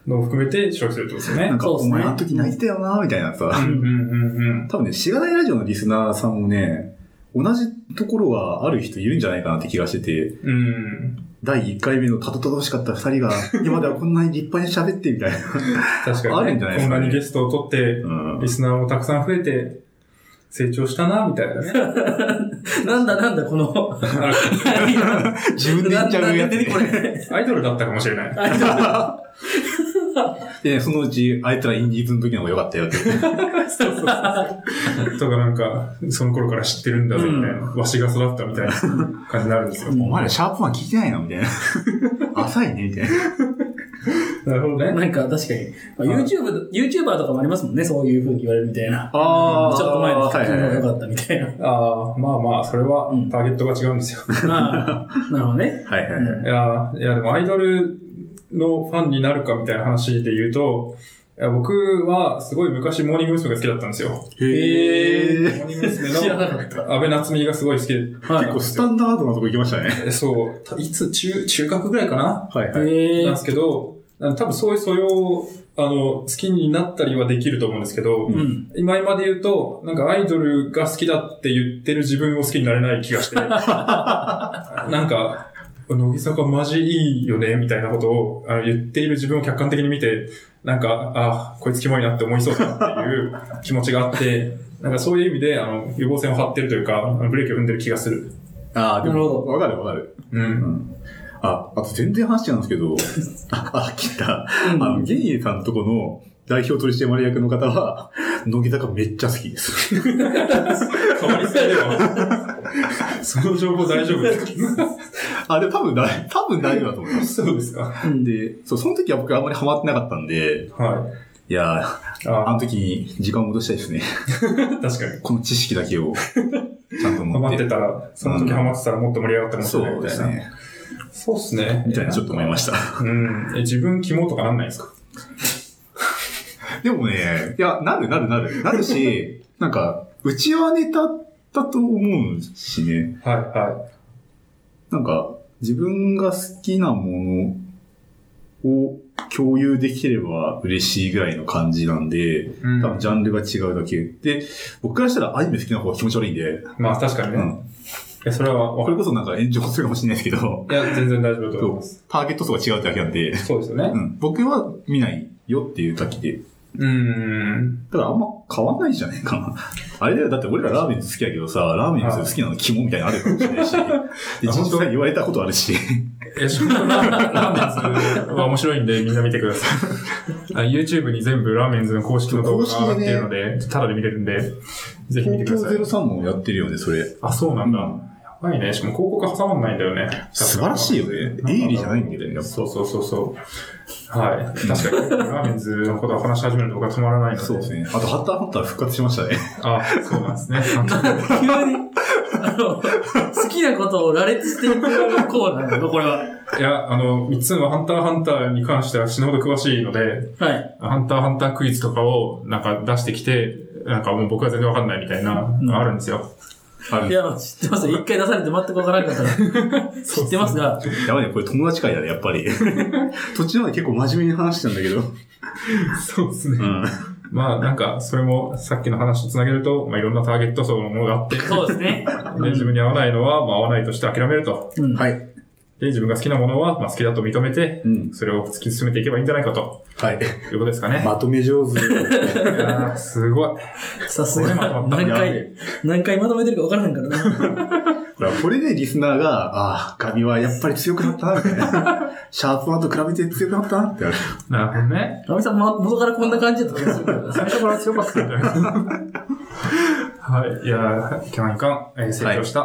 Speaker 2: のを含めて消費するってことですよね。
Speaker 4: なん。か、
Speaker 1: そうですね
Speaker 4: お前あの時泣いてたよな、みたいなさ。
Speaker 2: うんうんうんうん。
Speaker 4: 多分ね、しがないラジオのリスナーさんもね、同じところがある人いるんじゃないかなって気がしてて、
Speaker 2: うん。
Speaker 4: だいいっかいめのたどたどしかった二人が、今ではこんなに立派に喋ってみたいな。
Speaker 2: 確かに、ね。
Speaker 4: あるんじゃないですかね
Speaker 2: こんなにゲストを取って、
Speaker 4: うん
Speaker 2: リスナーもたくさん増えて、成長したな、みたいなね。
Speaker 1: なんだなんだ、この。
Speaker 4: 自分で言っちゃうやつね
Speaker 1: これ。
Speaker 2: アイドルだったかもしれない。
Speaker 1: あ、ちょっ
Speaker 4: で、そのうち、あいつらインディーズの時の方が良かったよって。
Speaker 2: そうそうそう。とかなんか、その頃から知ってるんだぜ、みたいな。わしが育ったみたいな感じになるんですよ。
Speaker 4: お前らシャープワン聞いてないのみたいな。浅いねみたいな。
Speaker 2: なるほどね。
Speaker 1: なんか確かに。まあ YouTube、YouTuber とかもありますもんね、そういう風に言われるみたいな。
Speaker 4: あ
Speaker 1: ちょっと前の企画が良
Speaker 4: は
Speaker 1: かったみたいな。
Speaker 2: ああ、まあまあ、それは
Speaker 1: うん
Speaker 2: ターゲットが違うんですよ。
Speaker 1: まあ、なるほどね。
Speaker 4: いはいはい。
Speaker 2: いや、いやでもアイドルのファンになるかみたいな話で言うと、いや僕はすごい昔モーニング娘。が好きだったんですよ。
Speaker 4: へー。
Speaker 2: モーニング娘。
Speaker 1: 知らなか
Speaker 2: の
Speaker 1: った。
Speaker 2: 安倍夏美がすごい好きで。
Speaker 1: はい
Speaker 4: 結構スタンダードなとこ行きましたね。
Speaker 2: えそう、たいつ中、中学ぐらいかな
Speaker 4: はいはい。
Speaker 1: へー
Speaker 2: なんですけど、あの多分そういう素養を、あの、好きになったりはできると思うんですけど、
Speaker 1: うん。
Speaker 2: 今今で言うと、なんかアイドルが好きだって言ってる自分を好きになれない気がして、なんか、乃木坂マジいいよね、みたいなことをあの言っている自分を客観的に見て、なんか、あ、こいつキモいなって思いそうだなっていう気持ちがあって、なんかそういう意味で、あの、予防線を張ってるというか、あのブレーキを踏んでる気がする。
Speaker 4: ああ、で
Speaker 1: なるほど
Speaker 4: も、わかるわかる。
Speaker 2: う。
Speaker 4: うんん。あ、あと全然話違うんですけど、あ、あ、来た。あの、ゲイエさんとこの代表取締役の方は、乃木坂めっちゃ好きです。
Speaker 2: 変わりすぎでは。その情報大丈夫ですか
Speaker 4: あ、でも多分だ、多分大丈夫だと思います。
Speaker 2: そうですか。
Speaker 4: で、そう、その時は僕あんまりハマってなかったんで、
Speaker 2: はい
Speaker 4: やー、あ
Speaker 2: い。あ
Speaker 4: の時に時間を戻したいですね。
Speaker 2: 確かに。
Speaker 4: この知識だけを、ちゃんと
Speaker 2: ハマっ
Speaker 4: 持って。
Speaker 2: てたら、その時ハマってたらもっと盛り上がったかもしれない
Speaker 4: そう
Speaker 2: みたいな。
Speaker 4: ですね。
Speaker 2: そうっすね。
Speaker 4: みたいなちょっと思いました。
Speaker 2: うん。え、自分肝とかなんないですか？
Speaker 4: でもね、いや、なるなるなる。なるし、なんか、うちはネタだと思うしね。
Speaker 2: はいは
Speaker 4: なんか、自分が好きなものを共有できれば嬉しいぐらいの感じなんで、
Speaker 2: い。うん
Speaker 4: 多分ジャンルが違うだけ。で、僕からしたらアニメ好きな方が気持ち悪いんで、
Speaker 2: まあ確かにね。
Speaker 4: うん。
Speaker 2: いや、それはわかる。
Speaker 4: これこそなんか炎上するかもしれないですけど、
Speaker 2: いや、全然大丈夫だと
Speaker 4: そう
Speaker 2: 思います。
Speaker 4: ターゲット層が違うってだけなんで、
Speaker 2: そうですよね
Speaker 4: う。ん。僕は見ないよっていうだけで。
Speaker 2: うーん。
Speaker 4: ただあんま変わんないじゃないかな。あれだよ、だって俺らラーメンズ好きやけどさ、ラーメンズ好きなの肝みたいなのあるかもしれないし、で実際言われたことあるし。
Speaker 2: え、ショートラーメンズは面白いんでみんな見てください。あ YouTube に全部ラーメンズの公式の動画が上がってるので、タダで見れるんで、ぜひ見てください
Speaker 4: 東京ゼロ。さんもやってるよね、それ。
Speaker 2: あ、そうなんだ。
Speaker 4: うん
Speaker 2: やばいね。しかも広告挟まんないんだよね。
Speaker 4: 素晴らしいよね。営利じゃないんだよね、やっぱ。
Speaker 2: そうそうそうそう。はい。確かに、ラーメンズのことを話し始めると僕は止まらないので。
Speaker 4: そうですね。あと、ハッターハッター復活しましたね。
Speaker 2: あ、そうなんですね。
Speaker 1: 急に、あの、好きなことを羅列していくコーナーなの、これは。
Speaker 2: いや、あの、三つのハンターハンターに関しては死ぬほど詳しいので、
Speaker 1: はい。
Speaker 2: ハンターハンタークイズとかをなんか出してきて、なんかもう僕は全然わかんないみたいなのがあるんですよ。
Speaker 4: ある
Speaker 1: いや、知ってますよ。一回出されて全くわからなかったら。知ってますが。
Speaker 4: やばいね、これ友達会だね、やっぱり。途中まで結構真面目に話してたんだけど。
Speaker 2: そうですね。
Speaker 4: うん。
Speaker 2: まあなんか、それもさっきの話とつなげると、まあいろんなターゲット層のものがあって、
Speaker 1: そうですね。
Speaker 2: で、自分に合わないのは、まあ合わないとして諦めると。
Speaker 1: うん。
Speaker 4: はい。
Speaker 2: で、自分が好きなものは、まあ好きだと認めて、
Speaker 4: うん。
Speaker 2: それを突き進めていけばいいんじゃないかと
Speaker 4: はい。
Speaker 2: いうことですかね。
Speaker 4: まとめ上手。
Speaker 2: いやーすごい。
Speaker 1: さすが。
Speaker 2: これまとまった
Speaker 1: 何回、何回まとめてるかわからへんからな。
Speaker 4: ほら、これでリスナーが、ああ、ガミはやっぱり強くなったな、みたいな。シャープワンと比べて強くなったなってある。
Speaker 2: なるほどね。
Speaker 1: ガミさん、ま、元からこんな感じだった気がするけどな。
Speaker 2: 最初から強かったんじゃないですか。はい。いやー、いかんいかん。えー成長した。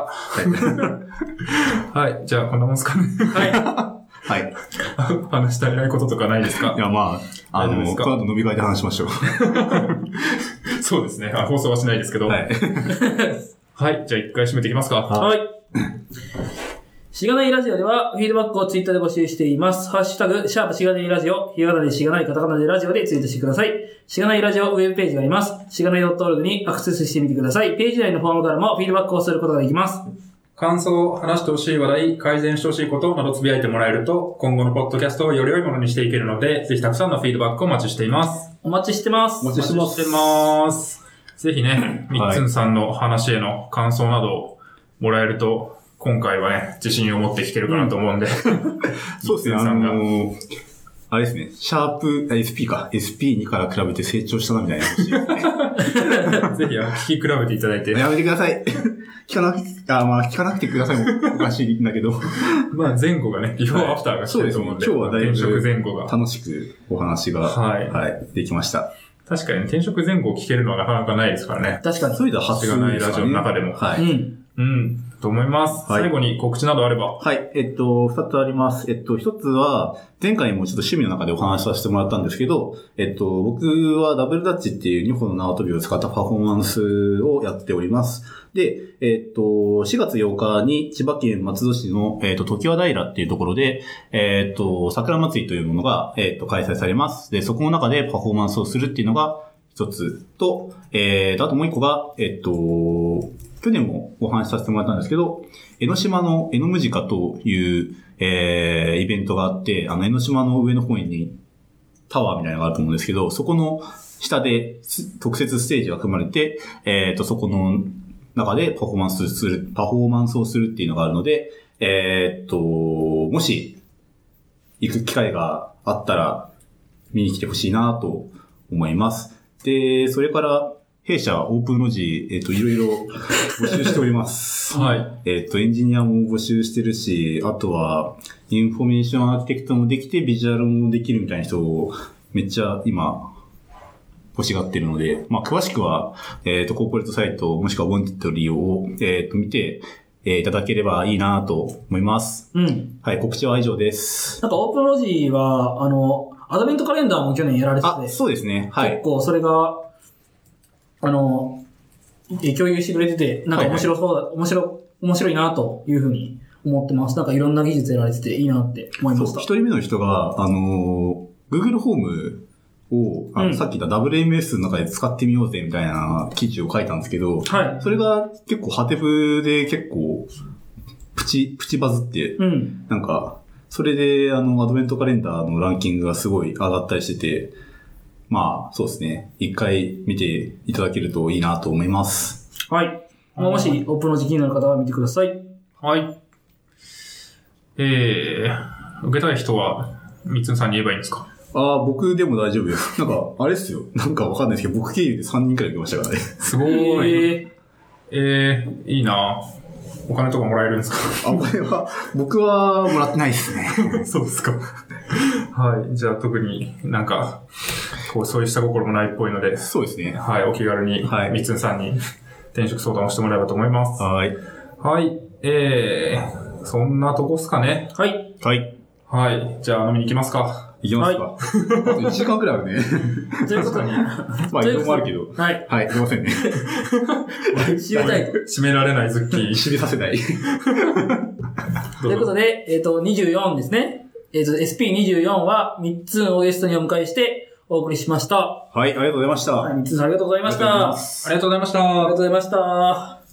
Speaker 2: はい。じゃあ、こんなもんすかね。
Speaker 1: は
Speaker 4: はい。
Speaker 2: 話し足りないこととかないですか
Speaker 4: いや、まあ、あの、
Speaker 2: 大丈夫ですか
Speaker 4: この後飲み会で話しましょう。
Speaker 2: そうですね。あ、放送はしないですけど。。
Speaker 4: はいい。
Speaker 2: はい。じゃあ、一回締めていきますか。
Speaker 1: い。はい。しがないラジオでは、フィードバックをツイッターで募集しています。ハッシュタグ、シャープしがないラジオ、ひらがなでしがない、カタカナでラジオでツイートしてください。しがないラジオウェブページがあります。しがない .org にアクセスしてみてください。ページ内のフォームからもフィードバックをすることができます。
Speaker 2: 感想、話してほしい話題、改善してほしいことなどつぶやいてもらえると、今後のポッドキャストをより良いものにしていけるので、ぜひたくさんのフィードバックをお待ちしています。
Speaker 1: お待ちしてます。
Speaker 4: お待ちしてます。
Speaker 2: お待ちしてます。ぜひね、みっつんさんの話への感想などをもらえると、今回はね、自信を持ってきてるかなと思うんで。うん、
Speaker 3: そうですね、あのー、あれですね、シャープ、エスピー か、エスピーに から比べて成長したなみたいな話ですね。
Speaker 2: ぜひ、聞き比べていただいて。
Speaker 3: やめてください。聞かなくて、あ、まあ、聞かなくてくださいもおかしいんだけど。
Speaker 2: まあ、前後がね、ビフォーアフターが来てると思うんで。
Speaker 3: そうですね、今日はだいぶ
Speaker 2: 転職前後が。
Speaker 3: 楽しくお話が、はい、はい、できました。
Speaker 2: 確かに、転職前後を聞けるのはなかなかないですからね。
Speaker 1: 確かに。
Speaker 3: そういうのは発
Speaker 2: 信ないラジオの中でも。
Speaker 3: はい。
Speaker 1: うん。
Speaker 2: うん。と思います。はい、最後に告知などあれば。
Speaker 3: はい。えっと、二つあります。えっと、一つは、前回もちょっと趣味の中でお話しさせてもらったんですけど、えっと、僕はダブルダッチっていうにほんの縄跳びを使ったパフォーマンスをやっております。で、えっと、しがつようかに千葉県松戸市の、えっと、常盤平っていうところで、えっと、桜祭りというものが、えっと、開催されます。で、そこの中でパフォーマンスをするっていうのが一つと、えっと、あともう一個が、えっと、去年もお話しさせてもらったんですけど、江ノ島の江ノムジカという、えー、イベントがあって、あの、江ノ島の上の方にタワーみたいなのがあると思うんですけど、そこの下で特設ステージが組まれて、えっと、そこの中でパフォーマンスする、パフォーマンスをするっていうのがあるので、えっと、もし、行く機会があったら、見に来てほしいなと思います。で、それから、弊社オープンロジー、えっと、いろいろ募集しております。
Speaker 2: はい。
Speaker 3: えっと、エンジニアも募集してるし、あとは、インフォメーションアーキテクトもできて、ビジュアルもできるみたいな人を、めっちゃ今、欲しがってるので、まあ、詳しくは、えっと、コーポレートサイト、もしくはウォンテッドリーを、えっと、見て、えー、いただければいいなと思います。
Speaker 1: うん。
Speaker 3: はい、告知は以上です。
Speaker 1: なんか、オープンロジーは、あの、アドベントカレンダーも去年やられてて。
Speaker 3: あ、そうですね。はい。
Speaker 1: 結構、それが、あの、共有してくれてて、なんか面白そうだ、はいはい、面白、面白いなというふうに思ってます。なんかいろんな技術やられてていいなって思いました。
Speaker 3: 一人目の人が、あの、Google ホームを、あの、うん、さっき言った ダブリューエムエス の中で使ってみようぜみたいな記事を書いたんですけど、はい。それが結構ハテブで結構、プチ、プチバズって、うん。なんか、それであの、アドベントカレンダーのランキングがすごい上がったりしてて、まあ、そうですね。一回見ていただけるといいなと思います。
Speaker 1: はい。まあ、もし、オープンの時期になる方は見てください。
Speaker 2: はい。えー、受けたい人は、みつんさんに言えばいいんですか？
Speaker 3: ああ、僕でも大丈夫です。なんか、あれっすよ。なんかわかんないですけど、僕経由でさんにんくらい受けましたからね。
Speaker 2: すごーい。えー、えー、いいなお金とかもらえるんですか？
Speaker 3: あ、お金は、僕はもらってないですね。
Speaker 2: そうですか。はい。じゃあ特になんか、こう、そういう下心もないっぽいので。
Speaker 3: そうですね。
Speaker 2: はい。お気軽に、はい。みつんさんに転職相談をしてもらえばと思います。
Speaker 3: はい。
Speaker 2: はい。えー、そんなとこっすかね。
Speaker 1: はい。
Speaker 3: はい。
Speaker 2: はい。じゃあ飲みに行きますか。
Speaker 3: 行きますか。はい、あといちじかんくらいあるね。
Speaker 1: ということに。
Speaker 3: まあ、移動もあるけど。
Speaker 1: はい。
Speaker 3: はい、すいませんね。
Speaker 1: 締めたい。
Speaker 2: 締められないズッキー。
Speaker 3: 締めさせない。
Speaker 1: ということで、えっと、にじゅうよんですね。えっと、エスピーにじゅうよん はみっつをゲストにお迎えしてお送りしました。
Speaker 3: はい、ありがとうございました。
Speaker 1: はい、みっつさんありがとうございました。
Speaker 2: ありがとうございました。
Speaker 1: ありがとうございました。